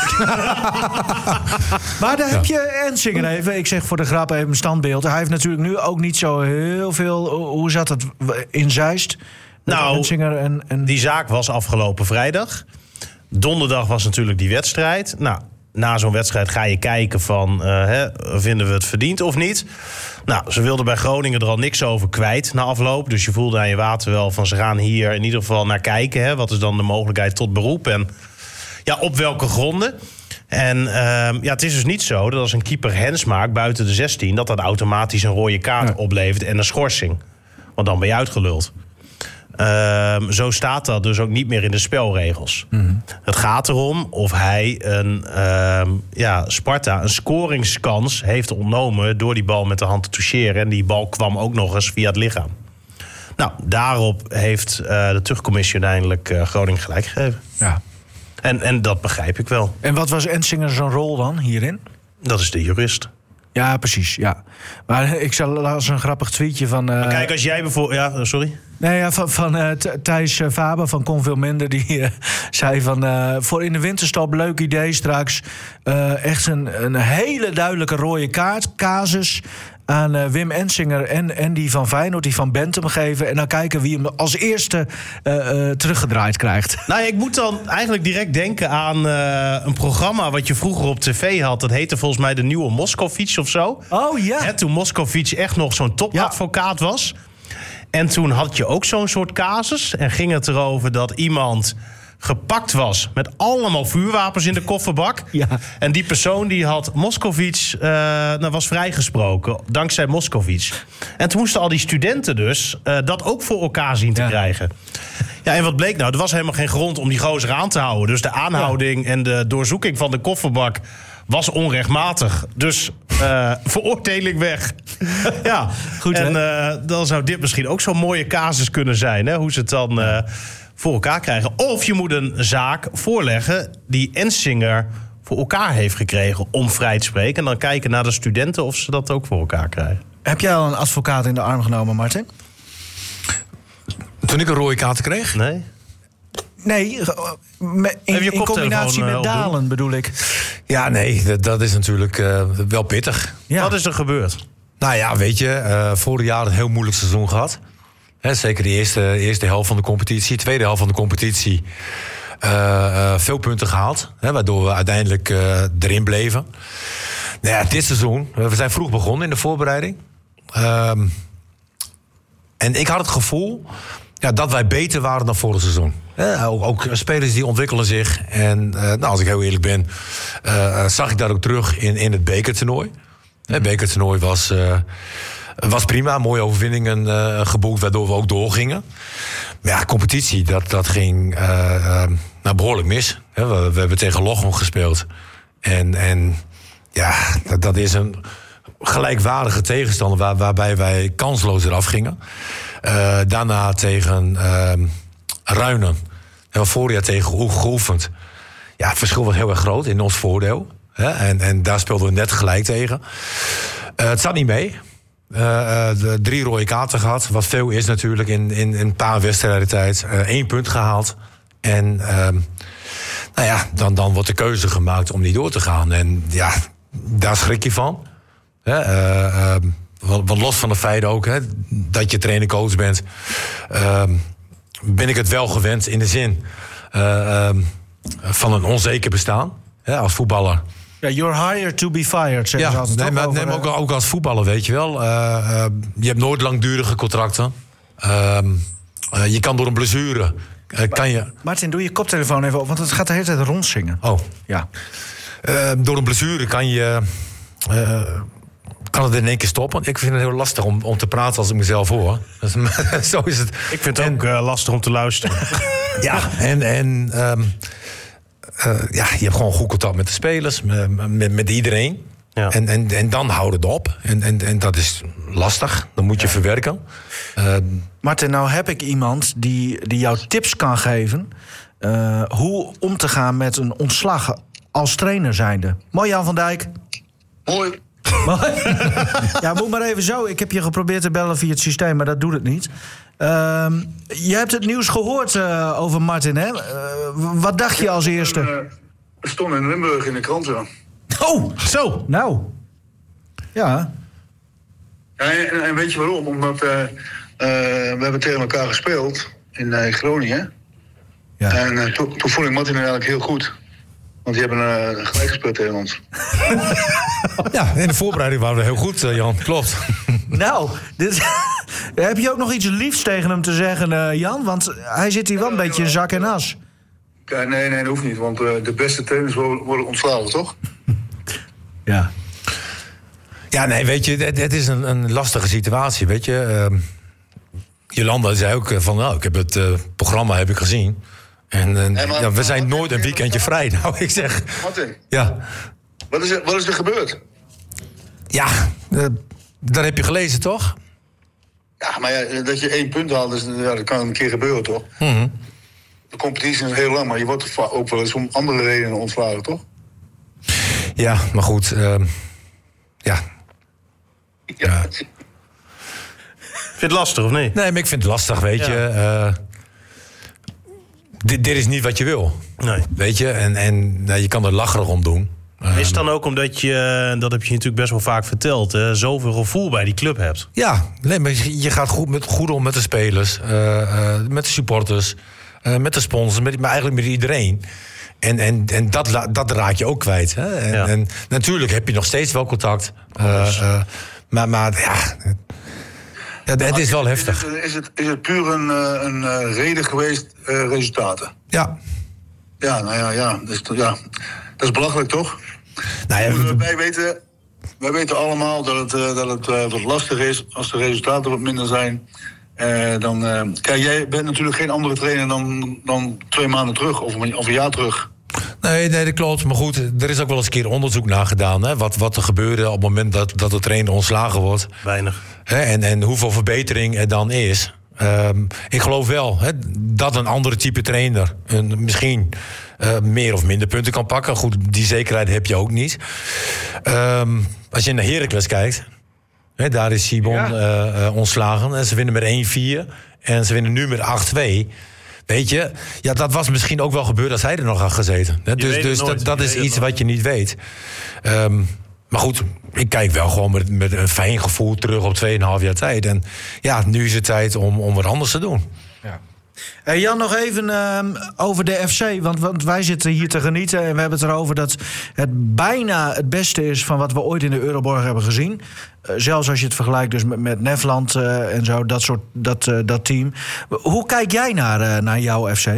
Maar daar heb je Ensinger even. Ik zeg voor de grap even een standbeeld. Hij heeft natuurlijk nu ook niet zo heel veel... Hoe zat het in Zeist? Nou, Ensinger en, en... die zaak was afgelopen vrijdag. Donderdag was natuurlijk die wedstrijd. Nou, na zo'n wedstrijd ga je kijken van... Uh, hè, vinden we het verdiend of niet? Nou, ze wilden bij Groningen er al niks over kwijt na afloop. Dus je voelde aan je water wel van... ze gaan hier in ieder geval naar kijken. Hè, wat is dan de mogelijkheid tot beroep? En ja, op welke gronden? En uh, ja, het is dus niet zo dat als een keeper hens maakt buiten de zestien... dat dat automatisch een rode kaart ja. oplevert en een schorsing. Want dan ben je uitgeluld. Uh, zo staat dat dus ook niet meer in de spelregels. Mm-hmm. Het gaat erom of hij een uh, ja, Sparta een scoringskans heeft ontnomen... door die bal met de hand te toucheren. En die bal kwam ook nog eens via het lichaam. Nou, daarop heeft uh, de terugcommissie uiteindelijk uh, Groningen gelijk gegeven. Ja. En, en dat begrijp ik wel. En wat was Ensinger zijn rol dan hierin? Dat is de jurist. Ja, precies, ja. Maar ik las een grappig tweetje van... Uh, kijk, als jij bijvoorbeeld... Ja, sorry? Nee, ja, van, van uh, Thijs Faber van Kon Veel Minder. Die uh, zei van... Uh, voor in de winterstop, leuk idee straks. Uh, echt een, een hele duidelijke rode kaart. Casus aan uh, Wim Ensinger en, en die van Feyenoord, die van Bentham geven. En dan kijken wie hem als eerste uh, uh, teruggedraaid krijgt. Nou, ik moet dan eigenlijk direct denken aan uh, een programma wat je vroeger op tv had. Dat heette volgens mij de Nieuwe Moskovits of zo. Oh ja. Hè, toen Moskovits echt nog zo'n topadvocaat ja. was. En toen had je ook zo'n soort casus. En ging het erover dat iemand gepakt was met allemaal vuurwapens in de kofferbak. Ja. En die persoon die had Moskovits, uh, nou, was vrijgesproken, dankzij Moskovits. En toen moesten al die studenten dus uh, dat ook voor elkaar zien te ja. krijgen. Ja, en wat bleek nou? Er was helemaal geen grond om die gozer aan te houden. Dus de aanhouding ja. en de doorzoeking van de kofferbak was onrechtmatig. Dus uh, veroordeling weg. Ja, goed. En uh, dan zou dit misschien ook zo'n mooie casus kunnen zijn. Hè? Hoe ze het dan uh, voor elkaar krijgen. Of je moet een zaak voorleggen die Ensinger voor elkaar heeft gekregen om vrij te spreken. En dan kijken naar de studenten of ze dat ook voor elkaar krijgen. Heb jij al een advocaat in de arm genomen, Martin? Toen ik een rode kaart kreeg? Nee. Nee, in, in combinatie met Dalen bedoel ik. Ja, nee, dat, dat is natuurlijk uh, wel pittig. Ja. Wat is er gebeurd? Nou ja, weet je, uh, vorig jaar een heel moeilijk seizoen gehad. He, zeker de eerste, eerste helft van de competitie. Tweede helft van de competitie. Uh, uh, veel punten gehaald. He, waardoor we uiteindelijk uh, erin bleven. Nou ja, dit seizoen, we zijn vroeg begonnen in de voorbereiding. Um, en ik had het gevoel ja, dat wij beter waren dan vorig seizoen. Ja, ook, ook spelers die ontwikkelen zich. En uh, nou, als ik heel eerlijk ben, uh, zag ik dat ook terug in, in het bekertoernooi. Het bekertoernooi was, uh, was prima, mooie overwinningen uh, geboekt, waardoor we ook doorgingen. Maar ja, competitie, dat, dat ging uh, uh, nou, behoorlijk mis. We, we hebben tegen Lochem gespeeld. En, en ja, dat, dat is een gelijkwaardige tegenstander waar, waarbij wij kansloos eraf gingen. Uh, daarna tegen uh, Ruinen. En vorig jaar tegen Oeg geoefend. Ja, het verschil was heel erg groot in ons voordeel. Hè? En, en daar speelden we net gelijk tegen. Uh, het zat niet mee. Uh, de drie rode kaarten gehad. Wat veel is natuurlijk in, in, in een paar wedstrijden tijd. Uh, één punt gehaald. En uh, nou ja, dan, dan wordt de keuze gemaakt om niet door te gaan. En ja, daar schrik je van. Hè? Uh, uh, Want los van het feit ook hè, dat je trainer-coach bent, uh, ben ik het wel gewend in de zin uh, uh, van een onzeker bestaan hè, als voetballer. Ja, you're hired to be fired, zeggen ja, ze altijd. Nee, maar, over, nee, maar ook, ook als voetballer, weet je wel. Uh, uh, je hebt nooit langdurige contracten. Uh, uh, je kan door een blessure. Uh, kan je... Martin, doe je koptelefoon even op, want het gaat de hele tijd rondzingen. Oh. Ja. Uh, door een blessure kan je... Uh, kan het in één keer stoppen. Ik vind het heel lastig om, om te praten als ik mezelf hoor. Dus, zo is het. Ik vind het en, ook uh, lastig om te luisteren. Ja, en, en um, uh, ja, je hebt gewoon goed contact met de spelers, met, met, met iedereen. Ja. En, en, en dan houdt het op. En, en, en dat is lastig. Dan moet je ja. verwerken. Uh, Martin, nou heb ik iemand die, die jou tips kan geven uh, hoe om te gaan met een ontslag als trainer zijnde. Mooi, Jan van Dijk. Mooi. Ja, moet maar even zo. Ik heb je geprobeerd te bellen via het systeem, maar dat doet het niet. Uh, je hebt het nieuws gehoord uh, over Martin, hè? Uh, wat dacht je als eerste? Het uh, stond in Limburg in de krant, ja. Oh, zo. Nou. Ja. ja en, en weet je waarom? Omdat uh, uh, we hebben tegen elkaar gespeeld in uh, Groningen. Ja. En uh, toen to vond ik Martin eigenlijk heel goed. Want die hebben uh, gelijk gespeeld tegen ons. Ja, in de voorbereiding waren we heel goed, uh, Jan. Klopt. Nou, dit, heb je ook nog iets liefs tegen hem te zeggen, uh, Jan? Want hij zit hier wel een ja, beetje in zak en as. Ja, nee, nee, dat hoeft niet. Want uh, de beste trainers worden, worden ontslagen, toch? Ja. Ja, nee, weet je, het, het is een, een lastige situatie, weet je. Uh, Jolanda zei ook van, nou, ik heb het uh, programma heb ik gezien. En, en hey, maar, ja, we zijn nooit een weekendje vrij. Nou, ik zeg... Martin, ja. wat, is er, wat is er gebeurd? Ja, uh, dat heb je gelezen, toch? Ja, Ja, maar ja, dat je één punt haalt, dus, ja, dat kan een keer gebeuren, toch? Mm-hmm. De competitie is heel lang, maar je wordt ook wel eens om andere redenen ontslagen, toch? Ja, maar goed. Uh, ja. Ja. Vind je het lastig, of niet? Nee, maar ik vind het lastig, weet Ja. je. Uh, dit, dit is niet wat je wil. Nee. Weet je, en, en nou, je kan er lacherig om doen. Is het dan ook omdat je, dat heb je natuurlijk best wel vaak verteld, hè, zoveel gevoel bij die club hebt? Ja, nee, maar je gaat goed, met, goed om met de spelers, uh, uh, met de supporters, uh, met de sponsors, met, maar eigenlijk met iedereen. En, en, en dat, dat raak je ook kwijt. Hè? En, Ja. en natuurlijk heb je nog steeds wel contact. Uh, uh, maar, maar ja, het, het is wel heftig. Is het, is het, is het puur een, een, een reden geweest, uh, resultaten? Ja. Ja, nou ja, ja, dus, ja. Dat is belachelijk, toch? Nou ja, wij, weten, wij weten allemaal dat het, uh, dat het uh, wat lastig is als de resultaten wat minder zijn. Uh, dan, uh, kijk, jij bent natuurlijk geen andere trainer dan, dan twee maanden terug of een, of een jaar terug. Nee, nee, dat klopt. Maar goed, er is ook wel eens een keer onderzoek naar gedaan. Hè? Wat, wat er gebeurde op het moment dat, dat de trainer ontslagen wordt. Weinig. Hè? En, en hoeveel verbetering er dan is. Um, ik geloof wel hè, dat een andere type trainer een, misschien uh, meer of minder punten kan pakken. Goed, die zekerheid heb je ook niet. Um, als je naar Heracles kijkt, hè, daar is Sibon ja. uh, uh, ontslagen. En ze winnen met één vier. En ze winnen nu met acht twee. Weet je, ja, dat was misschien ook wel gebeurd als hij er nog had gezeten. Hè? Dus, dus dat, dat is iets wat je niet weet. Um, maar goed, ik kijk wel gewoon met, met een fijn gevoel terug op twee en een half jaar tijd. En ja, nu is het tijd om, om wat anders te doen. Ja. Hey Jan, nog even uh, over de F C. Want, want wij zitten hier te genieten en we hebben het erover dat het bijna het beste is van wat we ooit in de Euroborg hebben gezien. Uh, zelfs als je het vergelijkt dus met, met Nefland uh, en zo, dat soort dat, uh, dat team. Hoe kijk jij naar, uh, naar jouw F C?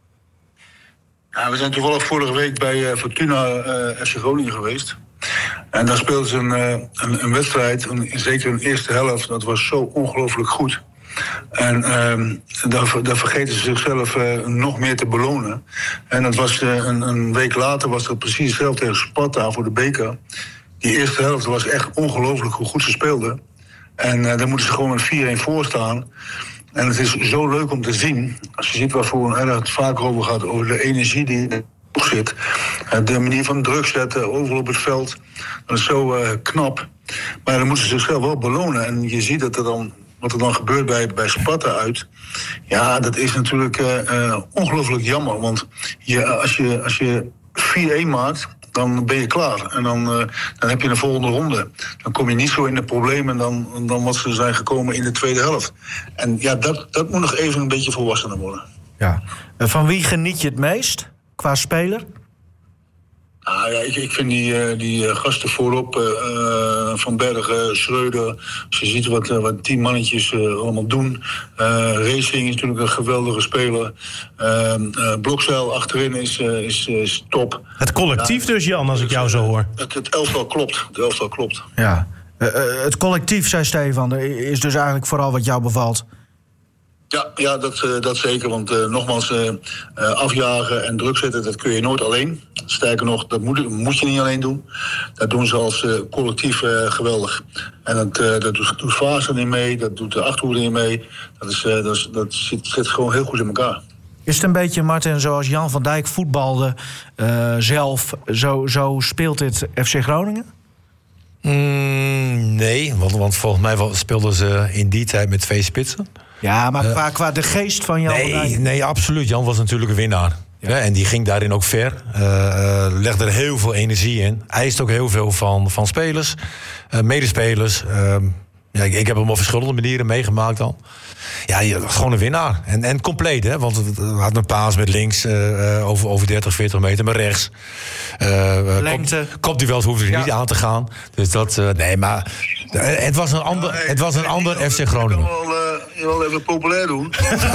Ja, we zijn toevallig vorige week bij uh, Fortuna uh, F C Groningen geweest. En daar speelden ze een, uh, een, een wedstrijd, een, zeker een eerste helft, dat was zo ongelooflijk goed. En uh, daar, daar vergeten ze zichzelf uh, nog meer te belonen. En dat was uh, een, een week later was dat precies hetzelfde tegen Sparta voor de beker. Die eerste helft was echt ongelooflijk hoe goed ze speelden. En uh, daar moeten ze gewoon met vier-een voor staan. En het is zo leuk om te zien, als je ziet waarvoor er het vaak over gaat, over de energie die er zit. De manier van druk zetten, overal op het veld. Dat is zo uh, knap. Maar dan moeten ze zichzelf wel belonen. En je ziet dat er dan, wat er dan gebeurt bij, bij Sparta uit. Ja, dat is natuurlijk uh, uh, ongelooflijk jammer. Want je, als je, als je vier-een maakt, dan ben je klaar. En dan, uh, dan heb je een volgende ronde. Dan kom je niet zo in de problemen dan, dan wat ze zijn gekomen in de tweede helft. En ja, dat, dat moet nog even een beetje volwassener worden. Ja. Van wie geniet je het meest qua speler? Ah, ja, ik, ik vind die, uh, die uh, gasten voorop, uh, Van Bergen, Schreuder. Als je ziet wat, uh, wat die mannetjes uh, allemaal doen. Uh, Racing is natuurlijk een geweldige speler. Uh, uh, Blokzeil achterin is, uh, is, is top. Het collectief ja, dus, Jan, als ik jou zo hoor. Het, het elftal klopt. Het elftal klopt. Ja. Uh, uh, het collectief, zei Stefan, is dus eigenlijk vooral wat jou bevalt. Ja, ja dat, uh, dat zeker. Want uh, nogmaals, uh, uh, afjagen en druk zetten, dat kun je nooit alleen. Sterker nog, dat moet, moet je niet alleen doen. Dat doen ze als uh, collectief uh, geweldig. En dat, uh, dat doet, doet Vaas er niet mee, dat doet de Achterhoede niet mee. Dat, is, uh, dat, is, dat zit, zit gewoon heel goed in elkaar. Is het een beetje, Martin, zoals Jan van Dijk voetbalde uh, zelf, zo, zo speelt dit F C Groningen? Mm, nee, want, want volgens mij speelden ze in die tijd met twee spitsen. Ja, maar uh, qua, qua de geest van Jan nee, van Dijk? Nee, absoluut. Jan was natuurlijk een winnaar. Ja. Ja, en die ging daarin ook ver. Uh, uh, legde er heel veel energie in. Eist ook heel veel van, van spelers, uh, medespelers. Uh, ja, ik, ik heb hem op verschillende manieren meegemaakt al. Ja, je was gewoon een winnaar. En, en compleet, hè. Want het had een paas met links uh, over, over dertig, veertig meter, maar rechts. Uh, Lengte. Kop, kopduels hoefde er ja. niet aan te gaan. Dus dat, uh, nee, maar uh, het was een ander, ja, hey, het was een hey, ander F C Groningen. Ik kan wel, uh, je wel even populair doen.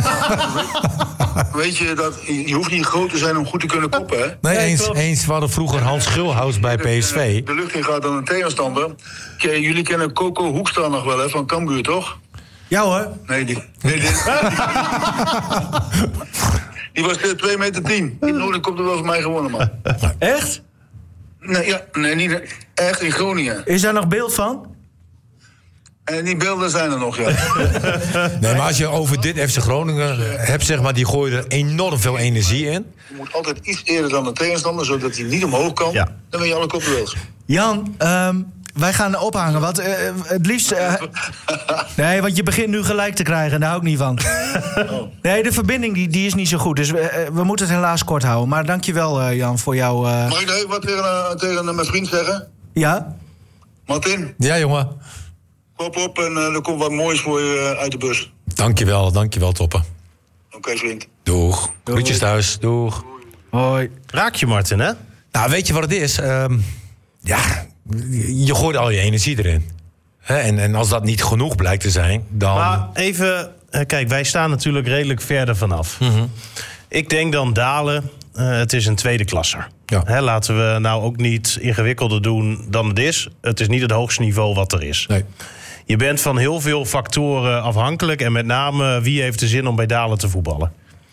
Weet je, dat, je hoeft niet groot te zijn om goed te kunnen koppen, hè? Nee, eens, eens. We hadden vroeger Hans Schulhaus bij P S V. De lucht in gaat dan een tegenstander. Jullie kennen Coco Hoekstra nog wel, hè, van Cambuur, toch? Ja hoor. Nee, die... Nee, die, die was twee meter tien. Die Noorden komt er wel van mij gewonnen, man. Echt? Nee, ja, nee, niet echt in Groningen. Is daar nog beeld van? En die beelden zijn er nog, ja. Nee, maar als je over dit F C Groningen hebt, zeg maar, die gooien er enorm veel energie in. Je moet altijd iets eerder dan de tegenstander, zodat hij niet omhoog kan. Ja. Dan ben je alle kopduels. Jan, um, wij gaan ophangen. Want uh, het liefst... Uh, nee, want je begint nu gelijk te krijgen. Daar hou ik niet van. Nee, de verbinding die, die is niet zo goed. Dus we, uh, we moeten het helaas kort houden. Maar dankjewel, uh, Jan, voor jouw... Uh... Mag ik nog even wat tegen, uh, tegen uh, mijn vriend zeggen? Ja? Martin? Ja, jongen. Kop op en uh, er komt wat moois voor je uh, uit de bus. Dankjewel, dankjewel, Toppen. Oké, okay, vriend. Doeg. Groetjes thuis. Doeg. Hoi. Raak je, Martin, hè? Nou, weet je wat het is? Um, ja, je gooit al je energie erin. Hè? En, en als dat niet genoeg blijkt te zijn, dan... Maar even, kijk, wij staan natuurlijk redelijk verder vanaf. Mm-hmm. Ik denk dan Dalen, uh, het is een tweede klasser. Ja. Hè, laten we nou ook niet ingewikkelder doen dan het is. Het is niet het hoogste niveau wat er is. Nee. Je bent van heel veel factoren afhankelijk. En met name, wie heeft de zin om bij Dalen te voetballen?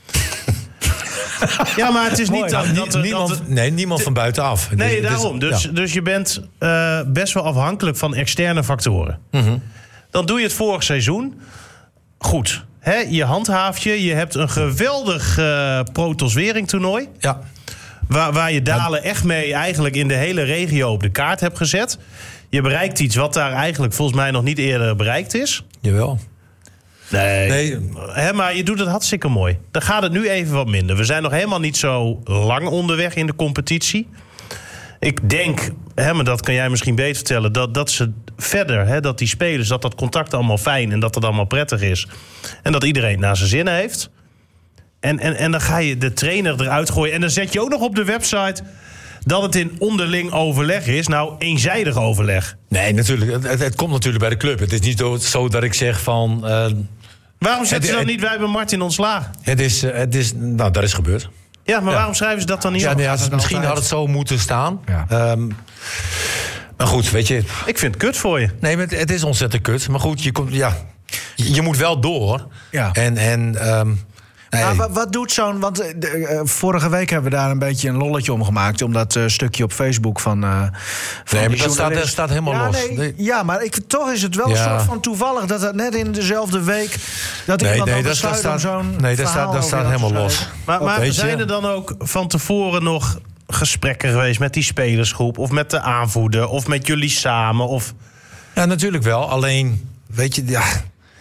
Ja, maar het is niet... Nou, dat, dat, dat, niemand, dat, nee, niemand van buitenaf. nee, Dus- daarom. Dus, ja. dus je bent uh, best wel afhankelijk van externe factoren. Mm-hmm. Dan doe je het vorig seizoen goed. Hè, je handhaaft je. Je hebt een geweldig uh, Protos-Wering toernooi. Ja. Waar, waar je Dalen echt mee eigenlijk in de hele regio op de kaart hebt gezet. Je bereikt iets wat daar eigenlijk volgens mij nog niet eerder bereikt is. Jawel. Nee. Nee. Hè, maar je doet het hartstikke mooi. Dan gaat het nu even wat minder. We zijn nog helemaal niet zo lang onderweg in de competitie. Ik denk, hè, maar dat kan jij misschien beter vertellen... dat, dat ze verder, hè, dat die spelers, dat dat contact allemaal fijn... en dat het allemaal prettig is. En dat iedereen naar zijn zin heeft. En, en, en dan ga je de trainer eruit gooien. En dan zet je ook nog op de website... dat het in onderling overleg is. Nou, eenzijdig overleg. Nee, natuurlijk. Het, het, het komt natuurlijk bij de club. Het is niet zo, zo dat ik zeg van... Uh, Waarom zetten het, ze dan het, niet wij bij Martin ontslagen? Het is, uh, het is... Nou, dat is gebeurd. Ja, maar Ja. waarom schrijven ze dat dan niet Ja, op? nee, als, misschien altijd. had het zo moeten staan. Ja. Um, maar goed, weet je... Ik vind het kut voor je. Nee, maar het, het is ontzettend kut. Maar goed, je, komt, ja, je, je moet wel door. Ja. En... en um, nee. Maar wat, wat doet zo'n... Want uh, de, uh, vorige week hebben we daar een beetje een lolletje om gemaakt... om dat uh, stukje op Facebook van... Uh, van Nee, die maar dat staat, journalist. dat staat helemaal ja, los. Nee, Nee. Ja, maar ik, toch is het wel Ja. een soort van toevallig... dat het net in dezelfde week... dat Nee, iemand nee, dan dat- besluit dat om staat- zo'n nee, dat verhaal staat- dat staat over te helemaal los. schrijven. Maar, maar Weet je? zijn er dan ook van tevoren nog gesprekken geweest... met die spelersgroep of met de aanvoerder... of met jullie samen? Of... Ja, natuurlijk wel. Alleen, weet je... Ja,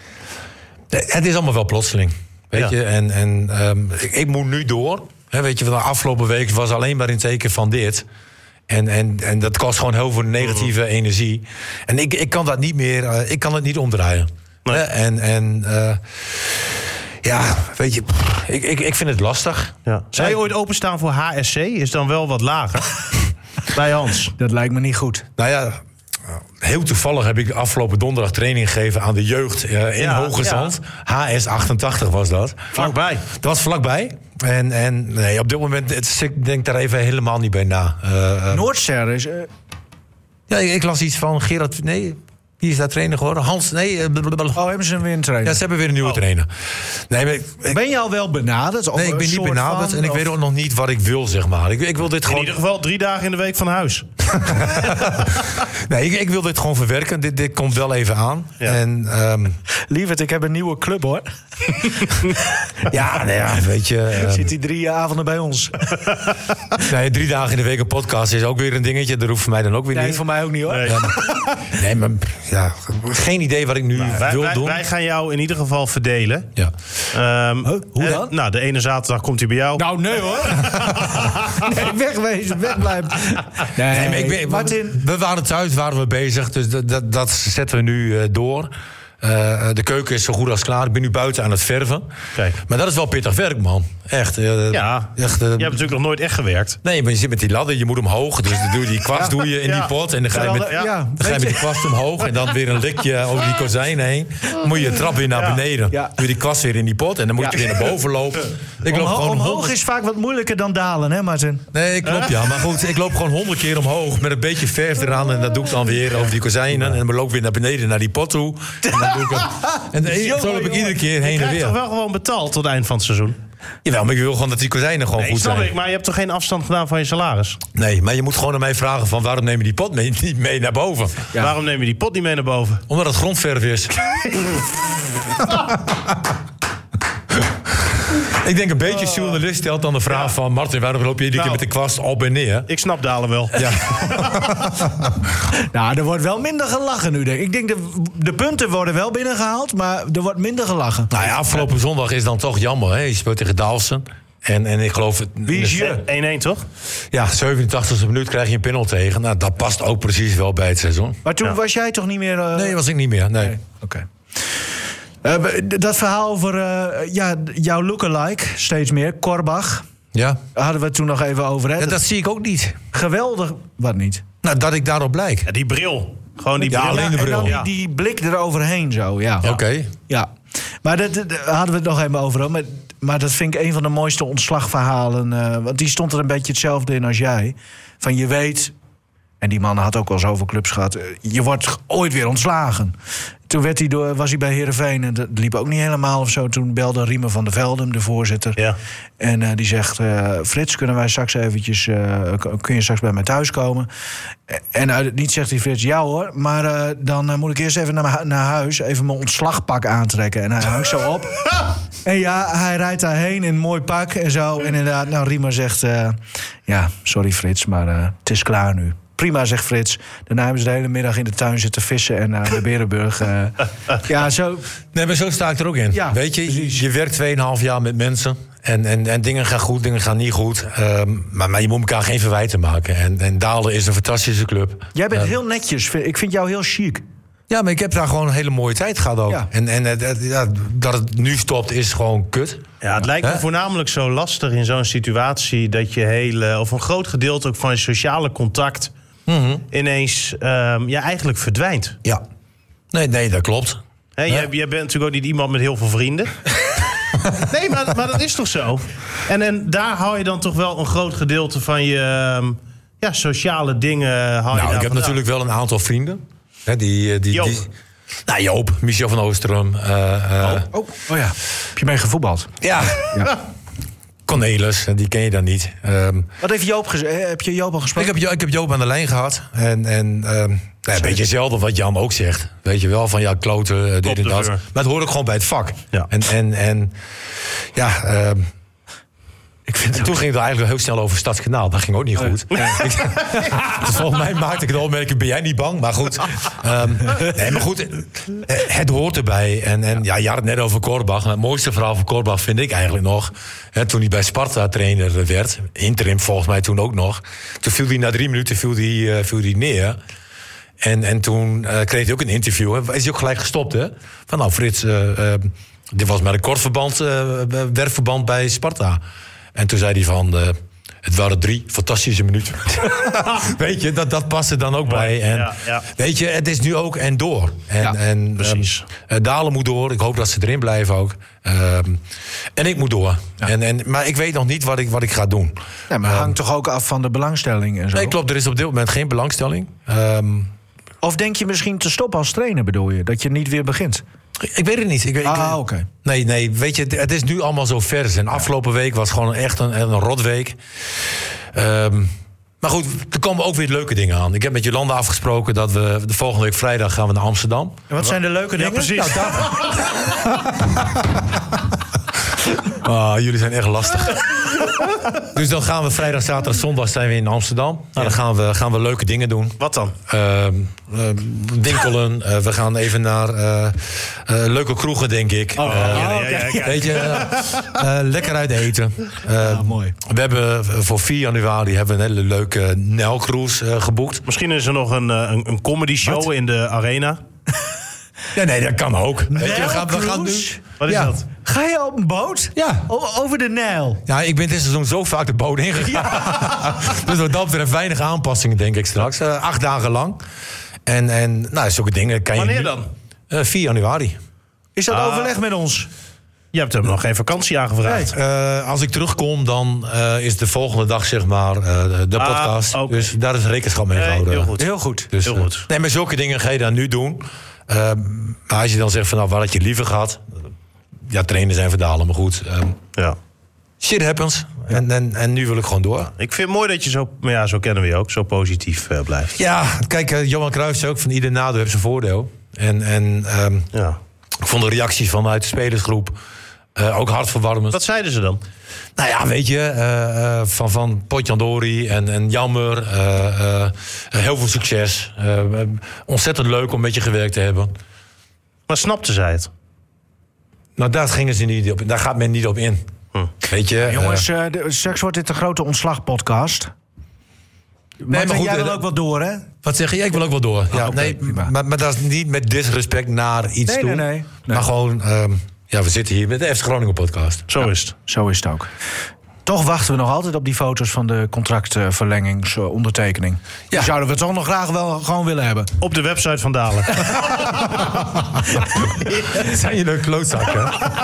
het is allemaal wel plotseling. Weet Ja. je, en, en um, ik, ik moet nu door. Hè, weet je, van de afgelopen week was alleen maar in het teken van dit. En, en, en dat kost gewoon heel veel negatieve Mhm. energie. En ik, ik kan dat niet meer, uh, ik kan het niet omdraaien. Nee. Hè, en en uh, ja, weet je, ik, ik, ik vind het lastig. Ja. Zou je ooit openstaan voor H S C? Is dan wel wat lager. Bij Hans. Dat lijkt me niet goed. Nou ja, heel toevallig heb ik de afgelopen donderdag training gegeven aan de jeugd uh, in Ja, Hoge Zand. H S achtentachtig was dat. Vlakbij. Dat was vlakbij. En, en nee, op dit moment, het, ik denk daar even helemaal niet bij na. Uh, uh, Noordster is... Uh, ja, ik, ik las iets van Gerard... Nee, wie is daar trainer geworden? Hans, nee. Uh, oh, hebben ze weer een trainer? ja, ze hebben weer een nieuwe Oh. trainer. Nee, maar ik, ik- Ben je al wel benaderd? Of nee, ik een ben niet soort benaderd van, en ik of- weet ook nog niet wat ik wil, zeg maar. Ik, ik wil dit In gewoon... ieder geval drie dagen in de week van huis. Nee, ik, ik wil dit gewoon verwerken. Dit, dit komt wel even aan. Ja. En... Um, Lieverd, ik heb een nieuwe club, hoor. ja, nou ja, weet je... um, Zit die drie avonden bij ons? nee, drie dagen in de week een podcast is ook weer een dingetje. Dat hoeft voor mij dan ook weer Nee, niet. voor mij ook niet, hoor. Nee. Ja, maar, nee, maar ja, geen idee wat ik nu Wij, wil wij, doen. wij gaan jou in ieder geval verdelen. Ja. Ehm, Huh? Hoe eh, dan? nou, de ene zaterdag komt hij bij jou. Nou, nee, hoor. nee, wegwezen, wegblijven. Nee, Nee, maar ik ben, Martin... we waren thuis, waren we bezig. Dus dat, dat, dat zetten we nu uh, door. Uh, de keuken is zo goed als klaar. Ik ben nu buiten aan het verven. Kijk. Maar dat is wel pittig werk, man. Echt. Uh, Ja, echt, uh, je hebt natuurlijk nog nooit echt gewerkt. nee, maar je zit met die ladder, je moet omhoog. Dus dan doe je die kwast doe je in Ja. die pot. En dan ga je met, Ja. Ja, dan ga je weet met je- die kwast omhoog. En dan weer een likje over die kozijnen heen. Dan moet je de trap weer naar Ja. beneden. Ja. Doe je die kwast weer in die pot. En dan moet je Ja. weer naar boven lopen. Ik loop Omho- gewoon omhoog honderd- is vaak wat moeilijker dan dalen, hè, Martin? Nee, klopt, ja. Maar goed, ik loop gewoon honderd keer omhoog met een beetje verf eraan. En dat doe ik dan weer over die kozijnen. En dan loop ik weer naar beneden naar die pot toe. En dan doe ik het. En de- zo loop ik iedere keer Je heen en krijgt toch weer. wel gewoon betaald tot het eind van het seizoen? Jawel, maar ik wil gewoon dat die kozijnen gewoon Nee, goed snap zijn. ik, maar je hebt toch geen afstand gedaan van je salaris? Nee, maar je moet gewoon aan mij vragen van waarom neem je die pot mee, niet mee naar boven? Ja. Waarom neem je die pot niet mee naar boven? Omdat het grondverf is. Ik denk een beetje journalist stelt dan de vraag Ja. van... Martin, waarom loop je iedere keer Nou. met de kwast op en neer? Ik snap Dalen wel. Ja. Nou, er wordt wel minder gelachen nu, denk ik. Ik denk, de, de punten worden wel binnengehaald, maar er wordt minder gelachen. Nou ja, afgelopen zondag is dan toch jammer. Hè? Je speelt tegen Daalsen. En, en ik geloof... Het, Wie is je? één-één, toch? Ja, zevenentachtigste minuut krijg je een penalty tegen. Nou, dat past ook precies wel bij het seizoen. Maar toen Ja. was jij toch niet meer... Uh... Nee, was ik niet meer. Nee. Nee, oké. Uh, dat verhaal over uh, ja, jouw lookalike, steeds meer, Korbach... Ja? hadden we het toen nog even over. Hè? Ja, dat zie ik ook niet. Geweldig... Wat niet? Nou, dat ik daarop blijk. Ja, die bril. Gewoon die Ja, bril. alleen de En bril. dan die, Ja. die blik eroverheen zo, ja. Oké. Ja. Maar dat, dat hadden we het nog even over. Maar, maar dat vind ik een van de mooiste ontslagverhalen. Uh, want die stond er een beetje hetzelfde in als jij. Van je weet... En die man had ook wel zoveel clubs gehad. uh, Je wordt ooit weer ontslagen. Toen werd hij door, was hij bij Heerenveen en dat liep ook niet helemaal of zo. Toen belde Riemer van der Veldem, de voorzitter. Ja. En uh, die zegt, uh, Frits, kunnen wij straks eventjes... Uh, kun je straks bij mij thuis komen? En uit het niet zegt hij, Frits, ja hoor. Maar uh, dan uh, moet ik eerst even naar, naar huis... even mijn ontslagpak aantrekken. En hij hangt zo op. En ja, hij rijdt daarheen in een mooi pak en zo. En inderdaad, nou, Riemer zegt... Uh, ja, sorry Frits, maar uh, het is klaar nu. Prima, zegt Frits. Daarna hebben ze de hele middag in de tuin zitten vissen... en naar de Berenburg. Uh, ja, zo... Nee, maar zo sta ik er ook in. Ja, Weet je, je werkt tweeënhalf jaar met mensen. En, en, en dingen gaan goed, dingen gaan niet goed. Um, maar, maar je moet elkaar geen verwijten maken. En, en Daalder is een fantastische club. Jij bent Uh, heel netjes. Ik vind jou heel chic. Ja, maar ik heb daar gewoon een hele mooie tijd gehad ook. Ja. En, en het- het- ja, dat het nu stopt is gewoon kut. Ja, het lijkt me Hè? voornamelijk zo lastig in zo'n situatie... dat je hele, of een groot gedeelte ook van je sociale contact... ineens um, ja, eigenlijk verdwijnt. Ja. Nee, nee, dat klopt. Hè, jij, jij bent natuurlijk ook niet iemand met heel veel vrienden. Nee, maar, maar dat is toch zo? En, en daar hou je dan toch wel een groot gedeelte van je um, ja, sociale dingen... Hou je Nou, daar ik heb vandaan. natuurlijk wel een aantal vrienden. Hè, die, eh, die, Joop. die, nou, Joop, Michel van Oostrum. eh, eh, Oh, oh ja. Heb je mee gevoetbald? Ja. Ja. Cornelis, die ken je dan niet. Ehm, Wat heeft Joop gezegd? Heb je Joop al ik, gesproken? heb, Jo- ik heb Joop aan de lijn gehad. En, en ehm, nou, een beetje hetzelfde wat Jan ook zegt. Weet je wel, van ja, kloten, eh, dit en dat. Kopdeur. Maar het hoort ook gewoon bij het vak. Ja. En, en, en ja... ehm, Ik vind en toen ging het eigenlijk heel snel over Stadskanaal. Dat ging ook niet goed. Ik- dus volgens mij maakte ik de opmerking, ben jij niet bang? Maar goed, ehm, nee, maar goed, eh, het hoort erbij. En, en ja, je had het net over Korbach. En het mooiste verhaal van Korbach vind ik eigenlijk nog... Hè, toen hij bij Sparta trainer werd, interim volgens mij toen ook nog... toen viel hij na drie minuten viel hij, eh, viel hij neer... En, en toen uh, kreeg hij ook een interview. En is hij ook gelijk gestopt, hè? Van nou, Frits, uh, uh, dit was met een kortverband, uh, werkverband bij Sparta. En toen zei hij van, uh, het waren drie fantastische minuten. Weet je, dat, dat past er dan ook bij. En Ja, ja. weet je, het is nu ook en door. En, Ja, en, precies. Um, uh, Dalen moet door. Ik hoop dat ze erin blijven ook. Um, en ik moet door. Ja. En, en, maar ik weet nog niet wat ik, wat ik ga doen. Ja, maar het hangt toch ook af van de belangstelling en zo? Nee, klopt. Er is op dit moment geen belangstelling. Um, Of denk je misschien te stoppen als trainer, bedoel je? Dat je niet weer begint? Ik weet het niet. Ik, ik, Ah, oké. Nee, nee, weet je, het is nu allemaal zo vers. En afgelopen week was gewoon echt een, een rotweek. Um, maar goed, er komen ook weer leuke dingen aan. Ik heb met Jolanda afgesproken dat we de volgende week vrijdag gaan we naar Amsterdam. En wat zijn de leuke dingen? precies. Nou, daar- Ah, jullie zijn echt lastig. Dus dan gaan we vrijdag, zaterdag, zondag zijn we in Amsterdam. Nou, dan gaan we, gaan we leuke dingen doen. Wat dan? Um, um, winkelen. Uh, we gaan even naar uh, uh, leuke kroegen, denk ik. Oh, Uh, ja, ja, ja, ja. Weet je, uh, uh, lekker uit eten. Uh, Ah, mooi. We hebben voor vier januari hebben we een hele leuke Nijlcruise uh, geboekt. Misschien is er nog een, uh, een, een comedy show in de arena. Ja, nee, dat kan ook. Weet je, we gaan, we gaan nu... Nijlcruise? Wat is Ja. dat? Ga je op een boot? Ja. O- over de Nijl? Ja, ik ben dit seizoen zo vaak de boot ingegaan. Dus wat dat betreft weinig aanpassingen, denk ik straks. Uh, acht dagen lang. En, en nou, zulke dingen kan je Wanneer nu- dan? Uh, vier januari. Is dat Ah. overleg met ons? Je hebt hem nog geen vakantie aangevraagd. Uh, als ik terugkom, dan uh, is de volgende dag zeg maar uh, de Ah, podcast. oké. Dus daar is rekenschap mee Nee, gehouden. heel goed. Heel goed. Dus, Heel uh, goed. nee, maar zulke dingen ga je dan nu doen. Uh, maar als je dan zegt van nou, waar had je liever gehad? Ja, trainen zijn verdalen, maar goed. Um, Ja. shit happens. En, en, en nu wil ik gewoon door. Ik vind het mooi dat je zo, maar ja, zo kennen we je ook, zo positief uh, blijft. Ja, kijk, uh, Johan Cruijff zei ook van ieder nadeel heeft zijn voordeel. En, en um, ja. ik vond de reacties vanuit de spelersgroep uh, ook hartverwarmend. Wat zeiden ze dan? Nou ja, weet je, uh, uh, van, van Potjandori en, en jammer. Uh, uh, heel veel succes. Uh, ontzettend leuk om met je gewerkt te hebben. Maar snapte zij het? Nou, daar gingen ze niet op. Daar gaat men niet op in. Hm. Weet je, ja, jongens, uh, de, straks wordt dit een grote ontslagpodcast. Nee, maar, maar goed, jij wil ook wel door, hè? Wat zeg je? Ja, ik wil ook wel door. Ja, oh, okay, nee, maar, maar dat is niet met disrespect naar iets nee, toe. Nee, nee, nee. Maar gewoon, um, ja, we zitten hier met de F C Groningen podcast. Zo ja, is het. Zo is het ook. Toch wachten we nog altijd op die foto's van de contractverlengingsondertekening. Ja. Die zouden we toch nog graag wel gewoon willen hebben. Op de website van Dalen. Zijn jullie een klootzak, hè?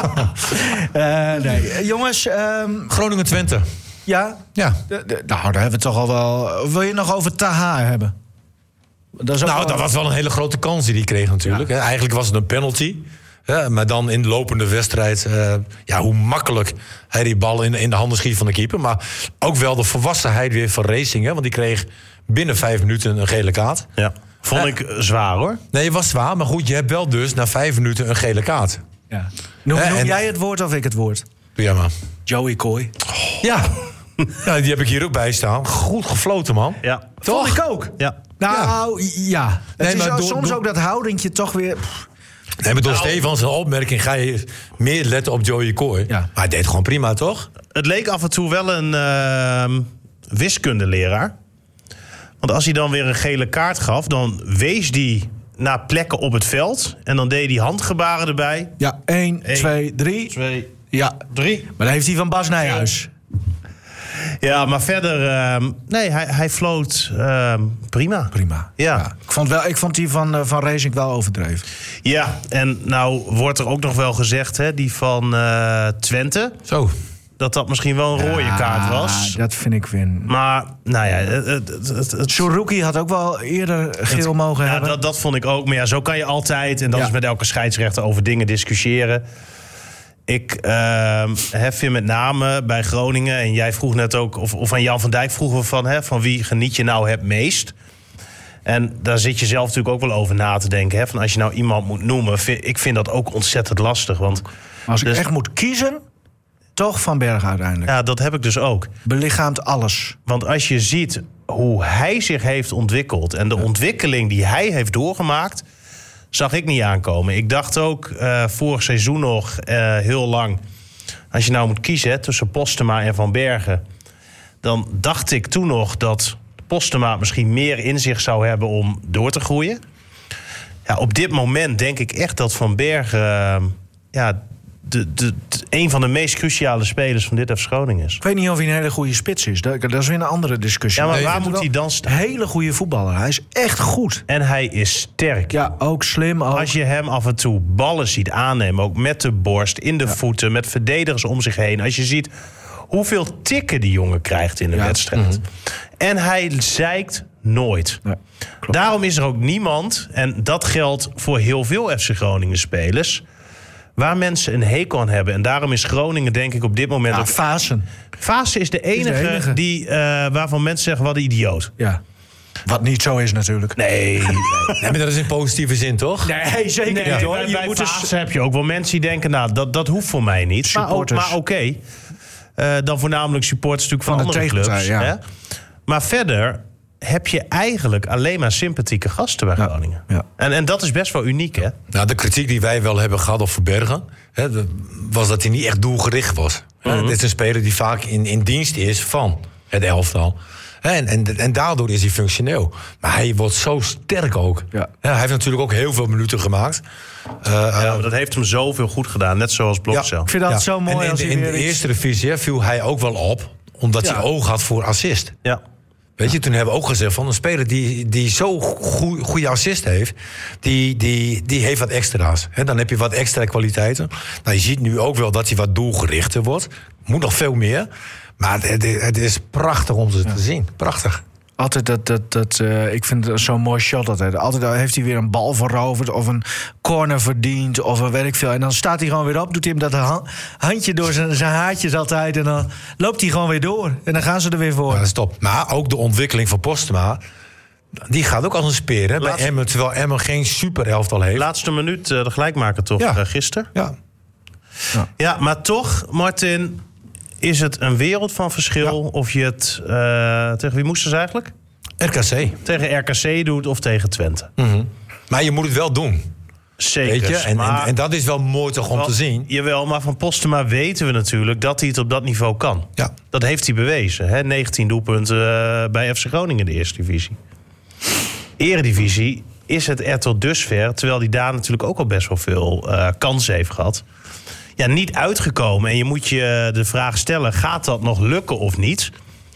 uh, nee. Jongens... Um... Groningen-Twente. Ja? Ja. De, de, nou, daar hebben we het toch al wel... Wil je het nog over Taha hebben? Dat is ook nou, wel... dat was wel een hele grote kans die hij kreeg natuurlijk. Ja. Eigenlijk was het een penalty. Ja, maar dan in de lopende wedstrijd... Uh, ja, hoe makkelijk hij die bal in, in de handen schiet van de keeper. Maar ook wel de volwassenheid weer van Racing. Hè, want die kreeg binnen vijf minuten een gele kaart. Ja. Vond ja. ik zwaar, hoor. Nee, het was zwaar. Maar goed, je hebt wel dus na vijf minuten een gele kaart. Ja. Noem, noem en... jij het woord of ik het woord? Ja, maar. Joey Coy. Oh. Ja. Ja, die heb ik hier ook bij staan. Goed gefloten, man. Ja. Vond ik ook. Ja. Nou, ja. ja. Het nee, is maar door, soms door... ook dat houdentje toch weer... Nee, maar door nou, Stefans een opmerking ga je meer letten op Joey Coy. Ja. Maar hij deed gewoon prima, toch? Het leek af en toe wel een uh, wiskundeleraar. Want als hij dan weer een gele kaart gaf... dan wees hij naar plekken op het veld. En dan deed hij handgebaren erbij. Ja, één, Eén twee, drie. Twee, ja. drie. Maar dan heeft hij van Bas Nijhuis. Ja, maar verder... Uh, nee, hij, hij floot uh, prima. Prima. Ja. ja. Ik vond, wel, ik vond die van, uh, van Racing wel overdreven. Ja, en nou wordt er ook nog wel gezegd... Hè, die van uh, Twente... Zo. dat dat misschien wel een rode ja, kaart was. Dat vind ik win. Maar, nou ja... Het, het, het, het, Suzuki had ook wel eerder geel het, mogen ja, hebben. Dat, dat vond ik ook. Maar ja, zo kan je altijd... en dat ja. is met elke scheidsrechter over dingen discussiëren... Ik uh, vind met name bij Groningen... en jij vroeg net ook, of, of aan Jan van Dijk vroegen we van... Hè, van wie geniet je nou het meest? En daar zit je zelf natuurlijk ook wel over na te denken. Hè, van als je nou iemand moet noemen... Vind, ik vind dat ook ontzettend lastig. Want maar als ik dus, echt moet kiezen... toch Van Bergen uiteindelijk. Ja, dat heb ik dus ook. Belichaamt alles. Want als je ziet hoe hij zich heeft ontwikkeld... en de ja. ontwikkeling die hij heeft doorgemaakt... zag ik niet aankomen. Ik dacht ook uh, vorig seizoen nog uh, heel lang... als je nou moet kiezen hè, tussen Postema en Van Bergen... dan dacht ik toen nog dat Postema misschien meer in zich zou hebben... om door te groeien. Ja, op dit moment denk ik echt dat Van Bergen... Uh, ja, de, de, de, een van de meest cruciale spelers van dit F C Groningen is. Ik weet niet of hij een hele goede spits is. Dat, dat is weer een andere discussie. Ja, maar nee, waar moet hij dan staan? Een hele goede voetballer. Hij is echt goed. En hij is sterk. Ja, ook slim. Ook. Als je hem af en toe ballen ziet aannemen... ook met de borst, in de ja. voeten, met verdedigers om zich heen... als je ziet hoeveel tikken die jongen krijgt in de ja. wedstrijd. Mm-hmm. En hij zeikt nooit. Ja, daarom is er ook niemand... en dat geldt voor heel veel F C Groningen spelers... waar mensen een hekel aan hebben. En daarom is Groningen denk ik op dit moment... Ja, ook... Vaassen. Vaassen is de enige, is de enige. Die, uh, waarvan mensen zeggen, wat een idioot. Ja. Wat niet zo is natuurlijk. Nee. nee. nee maar dat is in positieve zin, toch? Nee, zeker nee, niet, hoor. Bij, bij Vaassen heb je ook wel mensen die denken... nou, dat, dat hoeft voor mij niet. Supporters. Maar, maar oké. Okay. Uh, dan voornamelijk supporters natuurlijk van, van andere clubs. Ja. Hè? Maar verder... heb je eigenlijk alleen maar sympathieke gasten bij Groningen. Ja, ja. En, en dat is best wel uniek, hè? Nou, de kritiek die wij wel hebben gehad op Verbergen... Hè, was dat hij niet echt doelgericht was. Mm-hmm. Dit is een speler die vaak in, in dienst is van het elftal. En, en, en daardoor is hij functioneel. Maar hij wordt zo sterk ook. Ja. Ja, hij heeft natuurlijk ook heel veel minuten gemaakt. Uh, ja, maar dat heeft hem zoveel goed gedaan. Net zoals Blokcel. Ja, ik vind dat ja. zo mooi. En, als in, hij in weer de iets... eerste divisie viel hij ook wel op... omdat ja. hij oog had voor assist. Ja. Weet je, toen hebben we ook gezegd van een speler die, die zo goede assist heeft, die, die, die heeft wat extra's. He, dan heb je wat extra kwaliteiten. Nou, je ziet nu ook wel dat hij wat doelgerichter wordt. Moet nog veel meer. Maar het, het is prachtig om ze ja. te zien. Prachtig. Altijd dat, dat, dat uh, ik vind het zo'n mooi shot altijd. Altijd heeft hij weer een bal veroverd of een corner verdiend of een weet ik veel. En dan staat hij gewoon weer op, doet hij hem dat ha- handje door zijn, zijn haartjes altijd. En dan loopt hij gewoon weer door. En dan gaan ze er weer voor. Ja, stop. Maar ook de ontwikkeling van Postema, die gaat ook als een speer, hè? Bij Emmen, terwijl Emmen geen super elftal heeft. Laatste minuut uh, de gelijkmaker toch, Ja. uh, gisteren? Ja. Ja. ja, maar toch, Martin, is het een wereld van verschil Ja. of je het uh, tegen wie moesten ze eigenlijk? R K C. Tegen R K C doet of tegen Twente. Mm-hmm. Maar je moet het wel doen. Zeker. Weet je? En, maar, en, en dat is wel mooi toch om wel, te zien. Jawel, maar van Postema weten we natuurlijk dat hij het op dat niveau kan. Ja. Dat heeft hij bewezen. Hè? negentien doelpunten uh, bij F C Groningen in de eerste divisie. Eredivisie is het er tot dusver, terwijl hij daar natuurlijk ook al best wel veel uh, kansen heeft gehad. Ja, niet uitgekomen. En je moet je de vraag stellen, gaat dat nog lukken of niet?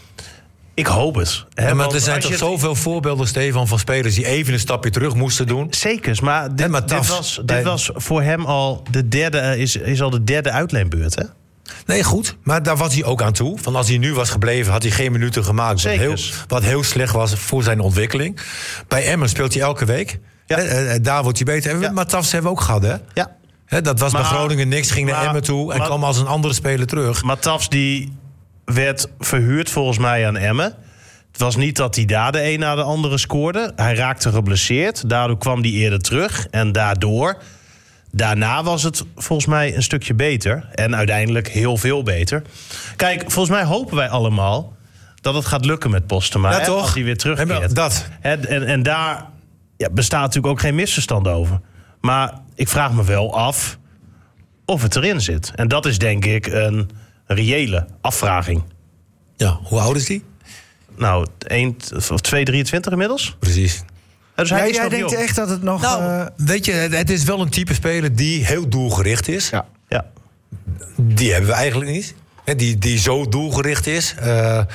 Ik hoop het. Hè? Ja, maar Want er zijn als toch je het- zoveel voorbeelden, Stefan, van spelers die even een stapje terug moesten doen. Zeker, maar dit, En maar dit, Tafs was, dit bij- was voor hem al de derde, is, is al de derde uitleenbeurt, hè? Nee, goed. Maar daar was hij ook aan toe. Van als hij nu was gebleven, had hij geen minuten gemaakt. Wat heel, Zekers. wat heel slecht was voor zijn ontwikkeling. Bij Emmen speelt hij elke week. Ja. Hè, eh, daar wordt hij beter. En Ja. Maar Tafs hebben we ook gehad, hè? Ja. Hè, dat was Maar- bij Groningen niks, ging naar maar- Emmen toe... en maar- kwam als een andere speler terug. Maar Tafs die werd verhuurd volgens mij aan Emmen. Het was niet dat hij daar de een na de andere scoorde. Hij raakte geblesseerd. Daardoor kwam hij eerder terug. En daardoor... Daarna was het volgens mij een stukje beter. En uiteindelijk heel veel beter. Kijk, volgens mij hopen wij allemaal dat het gaat lukken met Postema. Ja, hè, toch? Als hij weer Hè, maar terugkeert. dat. En, en, en daar ja, bestaat natuurlijk ook geen misverstand over. Maar ik vraag me wel af of het erin zit. En dat is denk ik een reële afvraging. Ja, hoe oud is die? Nou, één of twee drieëntwintig inmiddels. Precies. Dus hij Jij, is jij nog denkt jong. echt dat het nog... Nou, eh, weet je, het, het is wel een type speler die heel doelgericht is. ja. Ja. Die hebben we eigenlijk niet. Hè, die, die zo doelgericht is. Uh, uh,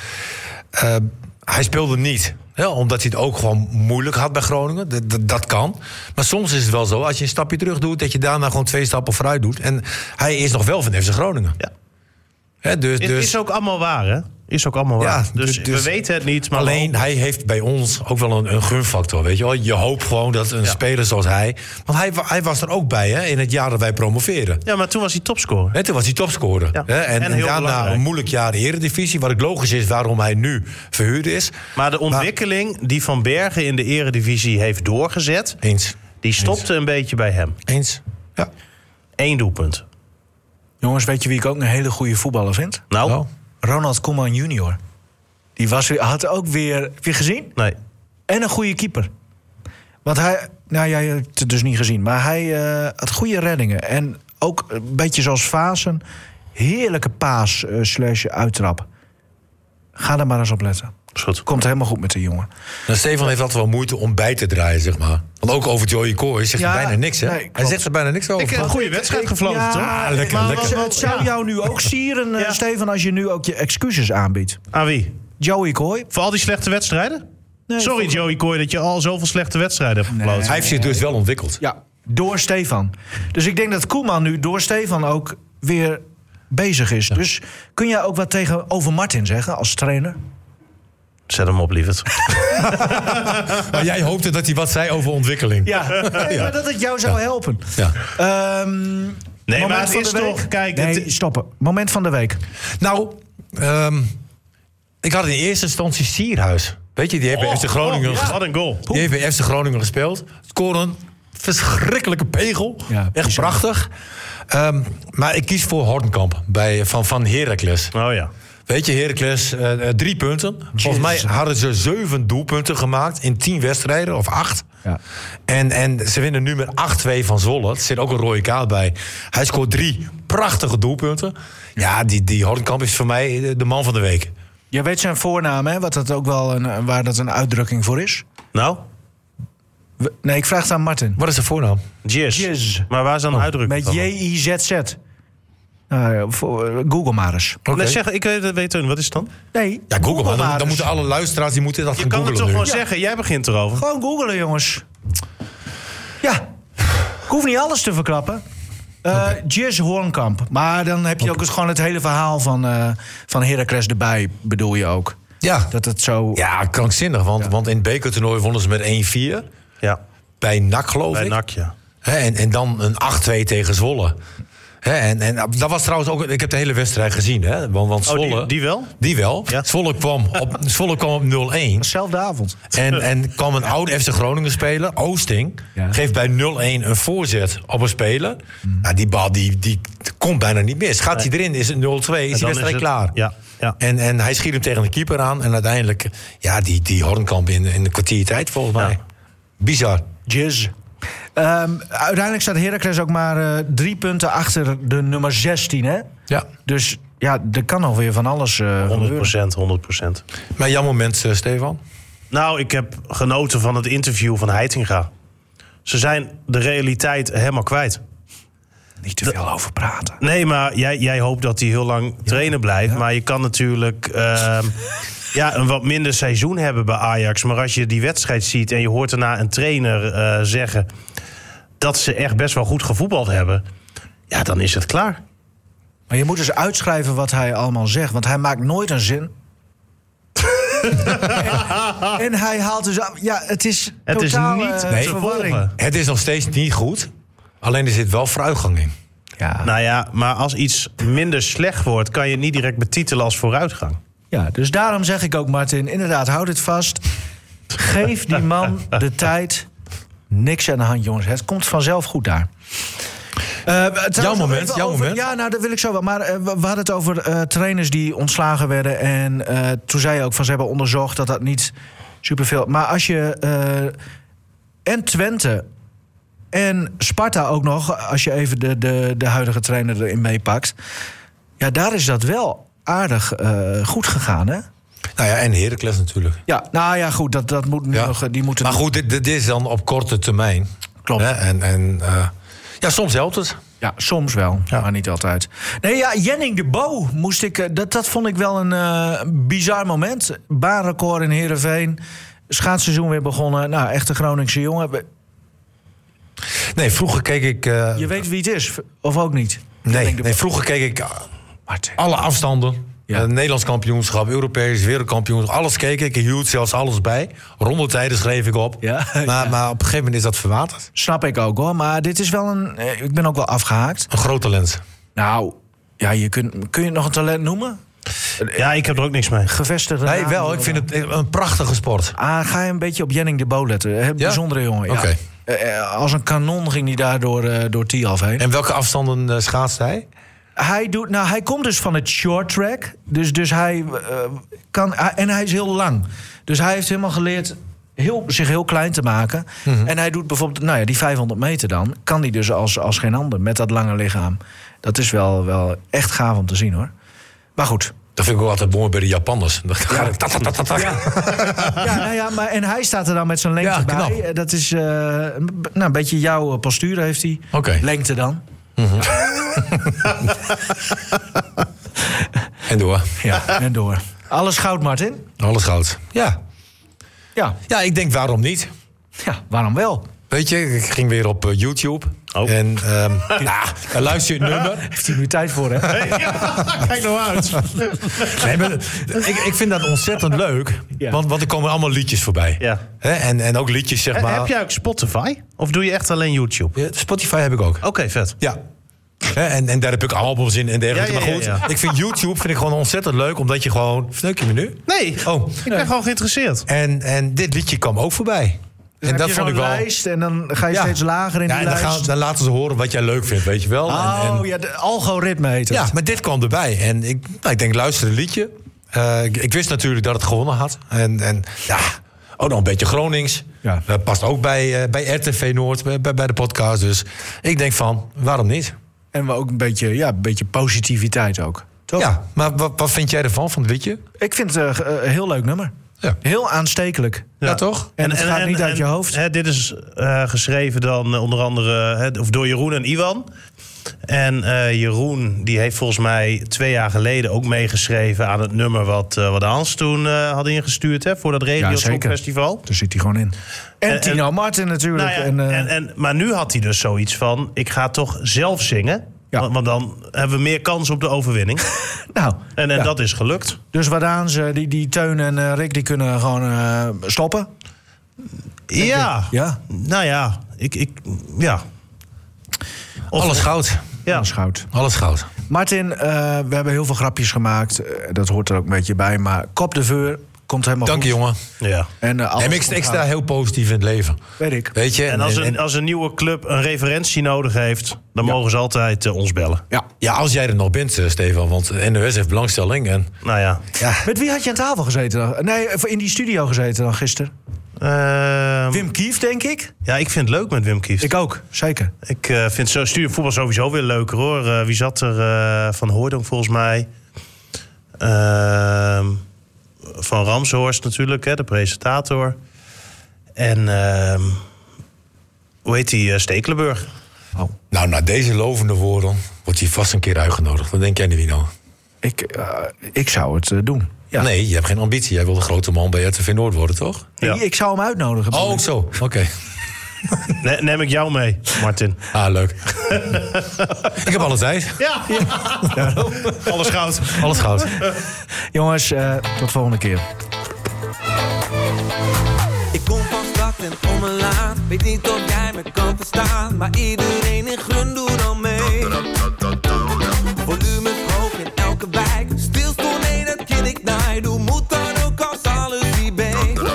hij speelde niet. Ja, omdat hij het ook gewoon moeilijk had bij Groningen. Dat, dat, dat kan. Maar soms is het wel zo, als je een stapje terug doet... dat je daarna gewoon twee stappen vooruit doet. En hij is nog wel van F C Groningen. Ja. Hè, dus, Is, dus, is ook allemaal waar, hè? Is ook allemaal Ja, waar. Dus, dus- dus- we weten het niet. Maar alleen, we hij heeft bij ons ook wel een, een gunfactor. Weet je wel? Je hoopt gewoon dat een Ja. speler zoals hij... Want hij, wa- hij was er ook bij, hè, in het jaar dat wij promoveerden. Ja, maar toen was hij topscorer. Hè, toen was hij topscorer. Ja. Hè, en, En en heel daarna belangrijk. een moeilijk jaar de Eredivisie. Wat ook logisch is waarom hij nu verhuurd is. Maar de ontwikkeling die Van Bergen in de Eredivisie heeft doorgezet... Eens. die stopte een beetje bij hem. Eens. Ja. Eén doelpunt. Jongens, weet je wie ik ook een hele goede voetballer vind? Nou, Nou. Ronald Koeman junior. Die was, weer- had ook weer... Heb je gezien? nee. En een goede keeper. Want hij... Nou, jij hebt het dus niet gezien. Maar hij eh, had goede reddingen. En ook een beetje zoals Vaassen. Heerlijke paas eh, slash uittrap. Ga er maar eens op letten. Is goed. Komt helemaal goed met de jongen. Nou, Stefan heeft altijd wel moeite om bij te draaien, zeg maar. Want ook over Joey Coy zegt Ja, hij bijna niks, hè? nee, hij klopt. zegt er bijna niks over. Ik heb een goede wedstrijd gevlogen, Ja, toch? Ah, lekker, Maar lekker. wat- Het zou ja. jou nu ook sieren, eh, Ja. Stefan, als je nu ook je excuses aanbiedt. Aan wie? Joey Coy. Voor al die slechte wedstrijden? Nee, Sorry, voor- Joey Coy, dat je al zoveel slechte wedstrijden hebt gefloten. Hij heeft zich dus wel ontwikkeld. Ja, door Stefan. Dus ik denk dat Koeman nu door Stefan ook weer bezig is. Dus kun jij ook wat tegenover Martin zeggen als trainer? Zet hem op, lieverd. Maar jij hoopte dat hij wat zei over ontwikkeling. Ja, nee, maar dat het jou zou helpen. Ja. Ehm, Nee, moment maar het van is de week? toch... Kijk, Nee, het- stoppen. Moment van de week. Nou, ehm, ik had in eerste instantie Sierhuis. Weet je, die heeft bij F C Groningen... Oh, ja. Wat een goal. Die heeft bij F C Groningen gespeeld. Scoren een verschrikkelijke pegel. Ja, Echt bizar. prachtig. Ehm, maar ik kies voor Hornkamp bij, van, van Heracles. Oh ja. Weet je, Heracles, eh, eh, drie punten. Volgens mij Jezus. hadden ze zeven doelpunten gemaakt in tien wedstrijden, of acht. Ja. En, en ze winnen nu met acht twee van Zwolle. Er zit ook een rode kaart bij. Hij scoort drie prachtige doelpunten. Ja, die, die Hornkamp is voor mij de, de man van de week. Je weet zijn voornaam, hè? Wat dat ook wel een, waar dat een uitdrukking voor is. Nou, We- Nee, ik vraag het aan Martin. Wat is de voornaam? Jizz. Jizz. Maar waar is dan de uitdrukking Met van? J I Z Z. Nou ja, voor- eh, Google maar eens. Oké. Nee, zeg, ik weet het weten. Wat is het dan? Nee, Ja, Google maar. Dan, dan eens. moeten alle luisteraars die moeten dat Je gaan kan het googlen toch nu. gewoon zeggen. Jij begint erover. Gewoon googlen, jongens. Ja, ik hoef niet alles te verklappen. Uh, Jizz Hornkamp. Maar dan heb je ook eens gewoon het hele verhaal van, uh, van Heracles erbij, bedoel je ook. Ja. Dat het zo... Ja, krankzinnig. Want, ja. want in het bekertoernooi wonnen ze met één vier. Ja. Bij N A C, geloof Bij ik. Bij N A C, ja. He, en, en dan een acht twee tegen Zwolle. He, en, en dat was trouwens ook... Ik heb de hele wedstrijd gezien. Hè? Want, want Zwolle, oh, die, die wel? Die wel. Ja. Zwolle kwam op, Zwolle kwam op nul één. Zelfde avond. En, en kwam een oude F C Groningen speler, Oosting. Ja. Geeft bij nul één een voorzet op een speler. Mm. Nou, die bal die, die komt bijna niet meer. Gaat hij nee. erin, is het nul twee, is die wedstrijd het, klaar. Ja, ja. En, en hij schiet hem tegen de keeper aan. En uiteindelijk, ja, die, die Hornkamp in, in een kwartier tijd volgens mij. Ja. Bizar. Jizz. Um, uiteindelijk staat Heracles ook maar uh, drie punten achter de nummer zestien, hè? Ja. Dus ja, er kan nog weer van alles uh, honderd procent, honderd procent. Maar jouw moment, uh, Stefan? Nou, ik heb genoten van het interview van Heitinga. Ze zijn de realiteit helemaal kwijt. Niet te veel de, over praten. Nee, maar jij, jij hoopt dat hij heel lang ja. trainer blijft. Ja. Maar je kan natuurlijk uh, ja, een wat minder seizoen hebben bij Ajax. Maar als je die wedstrijd ziet en je hoort daarna een trainer uh, zeggen dat ze echt best wel goed gevoetbald hebben, ja, dan is het klaar. Maar je moet dus uitschrijven wat hij allemaal zegt, want hij maakt nooit een zin. en, en hij haalt dus... Ja, het is het totaal, is niet uh, nee, verwarring. Het is nog steeds niet goed, alleen er zit wel vooruitgang in. Ja. Nou ja, maar als iets minder slecht wordt, kan je het niet direct betitelen als vooruitgang. Ja, dus daarom zeg ik ook, Martin, inderdaad, houd het vast. Geef die man de tijd. Niks aan de hand, jongens. Het komt vanzelf goed daar. Uh, jouw moment, jouw over, moment. Ja, nou, dat wil ik zo wel. Maar uh, we hadden het over uh, trainers die ontslagen werden. En uh, toen zei je ook van ze hebben onderzocht dat dat niet superveel... Maar als je... Uh, en Twente en Sparta ook nog, als je even de, de, de huidige trainer erin meepakt. Ja, daar is dat wel aardig uh, goed gegaan, hè? Nou ja, en Heracles natuurlijk. Ja, nou ja, goed, dat, dat moet nu ja. nog... Die moeten maar goed, dit, dit is dan op korte termijn. Klopt. Hè? En, en uh, ja, soms helpt het. Ja, soms wel, ja. Maar niet altijd. Nee, ja, Jenning de Bo moest ik... Dat, dat vond ik wel een uh, bizar moment. Baanrecord in Heerenveen. Schaatsseizoen weer begonnen. Nou, echte Groningse jongen. Nee, vroeger keek ik... Uh, Je weet wie het is, of ook niet? Nee, nee vroeger keek ik uh, alle afstanden. Ja. Uh, Nederlands kampioenschap, Europees, wereldkampioenschap. Alles keek ik, ik hield zelfs alles bij. Rondetijden schreef ik op. Ja, maar, ja. maar op een gegeven moment is dat verwaterd. Snap ik ook, hoor. Maar dit is wel een... Ik ben ook wel afgehaakt. Een groot talent. Nou, ja, je kunt, kun je het nog een talent noemen? Ja, ik heb er ook niks mee. Gevestigde Nee, naam, wel. Ik vind het een prachtige sport. Ah, ga je een beetje op Jenning de Bo letten. Een bijzondere ja? jongen. Ja. Oké. Okay. Uh, als een kanon ging hij daar door, uh, door Tialf heen. En welke afstanden uh, schaatst hij? Hij, doet, nou, hij komt dus van het short track. Dus, dus hij uh, kan... Uh, en hij is heel lang. Dus hij heeft helemaal geleerd heel, zich heel klein te maken. Mm-hmm. En hij doet bijvoorbeeld... Nou ja, die vijfhonderd meter dan... kan hij dus als, als geen ander met dat lange lichaam. Dat is wel, wel echt gaaf om te zien, hoor. Maar goed... Dat vind ik ook altijd mooi bij de Japanners. Ja, ja. ja. ja, nou ja, maar en hij staat er dan met zijn lengte ja, bij. Dat is uh, nou, een beetje jouw postuur heeft hij. Okay. Lengte dan. Mm-hmm. en door. Ja, en door. Alles goud, Martin? Alles goud. Ja. Ja. Ja, ik denk waarom niet? Ja, waarom wel? Weet je, ik ging weer op uh, YouTube. Oh. En um, nou, dan luister je het nummer. Heeft hij nu tijd voor, hè? Hey, ja, kijk nou uit. Nee, maar, ik, ik vind dat ontzettend leuk. Ja. Want, want er komen allemaal liedjes voorbij. Ja. He, en, en ook liedjes, zeg maar... Heb jij ook Spotify? Of doe je echt alleen YouTube? Ja, Spotify heb ik ook. Oké, okay, vet. Ja. He, en, en daar heb ik albums in en dergelijke. Ja, ja, ja, ja. Maar goed, ik vind YouTube vind ik gewoon ontzettend leuk. Omdat je gewoon... Sneuk je me nu? Nee, oh. ik ben gewoon geïnteresseerd. En, en dit liedje kwam ook voorbij. Dus en dat vond ik wel. Lijst en dan ga je ja. steeds lager in ja, die en dan lijst. Gaan, dan laten ze horen wat jij leuk vindt, weet je wel. Oh, en, en, ja, de algoritme heet het. Ja, maar dit kwam erbij. En ik, nou, ik denk, luister een liedje. Uh, ik, ik wist natuurlijk dat het gewonnen had. En, en ja, ook nog een beetje Gronings. Ja. Dat past ook bij, uh, bij R T V Noord, bij, bij de podcast. Dus ik denk van, waarom niet? En ook een beetje, ja, een beetje positiviteit ook. Toch? Ja, maar wat, wat vind jij ervan, van het liedje? Ik vind het uh, een heel leuk nummer. Ja. Heel aanstekelijk. Ja, ja toch? En, en het gaat en, niet en, uit je hoofd. Hè, dit is uh, geschreven dan uh, onder andere hè, of door Jeroen en Iwan. En uh, Jeroen die heeft volgens mij twee jaar geleden ook meegeschreven aan het nummer wat, uh, wat Hans toen uh, had ingestuurd hè, voor dat Regio Songfestival. Daar zit hij gewoon in. En, en Tino Martin natuurlijk. Nou ja, en, uh... en, en, maar nu had hij dus zoiets van: ik ga toch zelf zingen. Ja. Want, want dan hebben we meer kans op de overwinning. Nou, En, en ja. dat is gelukt. Dus waaraan ze, die, die Teun en uh, Rick, die kunnen gewoon uh, stoppen? Ja. Ja. Nou ja, ik... ik ja. Of- Alles goud. Ja. Alles goud. Alles goud. Martin, uh, we hebben heel veel grapjes gemaakt. Uh, dat hoort er ook een beetje bij. Maar kop de veur, komt helemaal Dank je, goed. jongen. Ja. En, uh, alles En ik, komt ik sta goud. heel positief in het leven. Weet ik. Weet je? En als een, als een nieuwe club een referentie nodig heeft... dan Ja. mogen ze altijd uh, ons bellen. Ja. Ja, als jij er nog bent, uh, Stefan. Want de N O S heeft belangstelling. En Nou ja. ja, Met wie had je aan tafel gezeten dan? Nee, in die studio gezeten dan gisteren. Uh, Wim Kief, denk ik. ja, ik vind het leuk met Wim Kieft. Ik ook, zeker. Ik uh, vind zo stuurvoetbal sowieso weer leuker, hoor. Uh, wie zat er? Uh, van Hooijdonk volgens mij. Uh, van Ramshorst natuurlijk, hè, de presentator. En uh, hoe heet die? Uh, Stekelenburg. Oh. nou, na deze lovende woorden wordt hij vast een keer uitgenodigd. Wat denk jij, Nivino? Ik, uh, ik zou het uh, doen. Ja. Nee, je hebt geen ambitie. Jij wil de grote man bij R T V Noord worden, toch? Ja. Ik, ik zou hem uitnodigen. Oh, ook zo. Oké. Okay. Ne- neem ik jou mee, Martin. Ah, leuk. Ik heb alle tijd. Ja. ja. Alles goud. Alles goud. Jongens, uh, tot volgende keer. Ik kom van stad en omlaag. Weet niet of jij me kan verstaan, maar iedereen in Grun doet al mee. Volumes hoog in elke wijk. Stilstond, nee, dat ken ik niet. Doe moet dan ook als alles wie ben.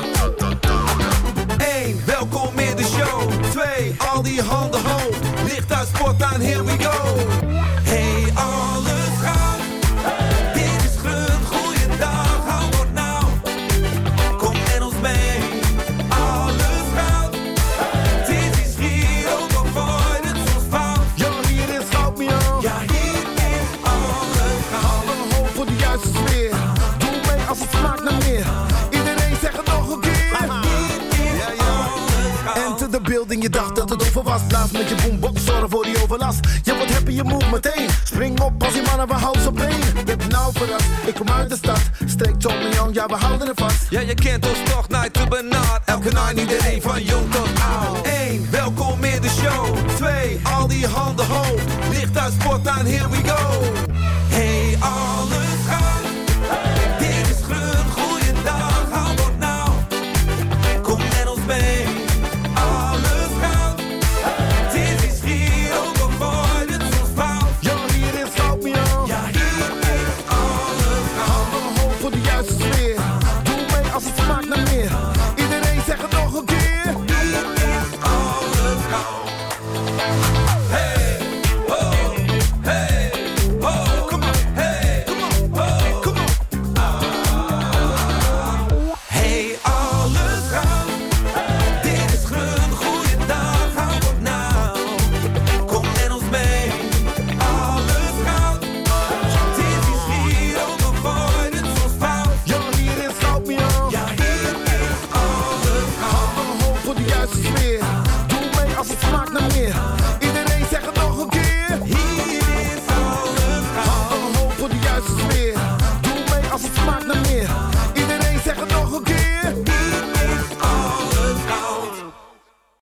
Eén, welkom in de show. Twee, al die handen hoog. Licht uit sport aan, here we go. Hey, alles gaat. Dit is Grun, goeiedag, hou wat nou. Kom met ons mee. Alles gaat. Dit is hier ook al voor het soms fout. Ja, hier is goud, Mian. Ja, hier is alles gaat. Alle hoop voor de juiste sfeer. Doe mee als het smaakt naar meer. Iedereen zegt het nog een keer. Ja, ja. Enter the building, je dacht dat het over was. Blaas met je boombox, zorgen voor die overlast. Ja, wat heb je, je move meteen. Spring op als die mannen, we houden op één. Ik heb nou verrast, ik kom uit de stad. Streek Tom en Jong, ja, we houden er vast. Ja, je kent ons toch, night to benard. Elke night, iedereen van jong tot oud. Eén, welkom in de show. Twee, al die handen hoog. Licht uit sport aan, here we go.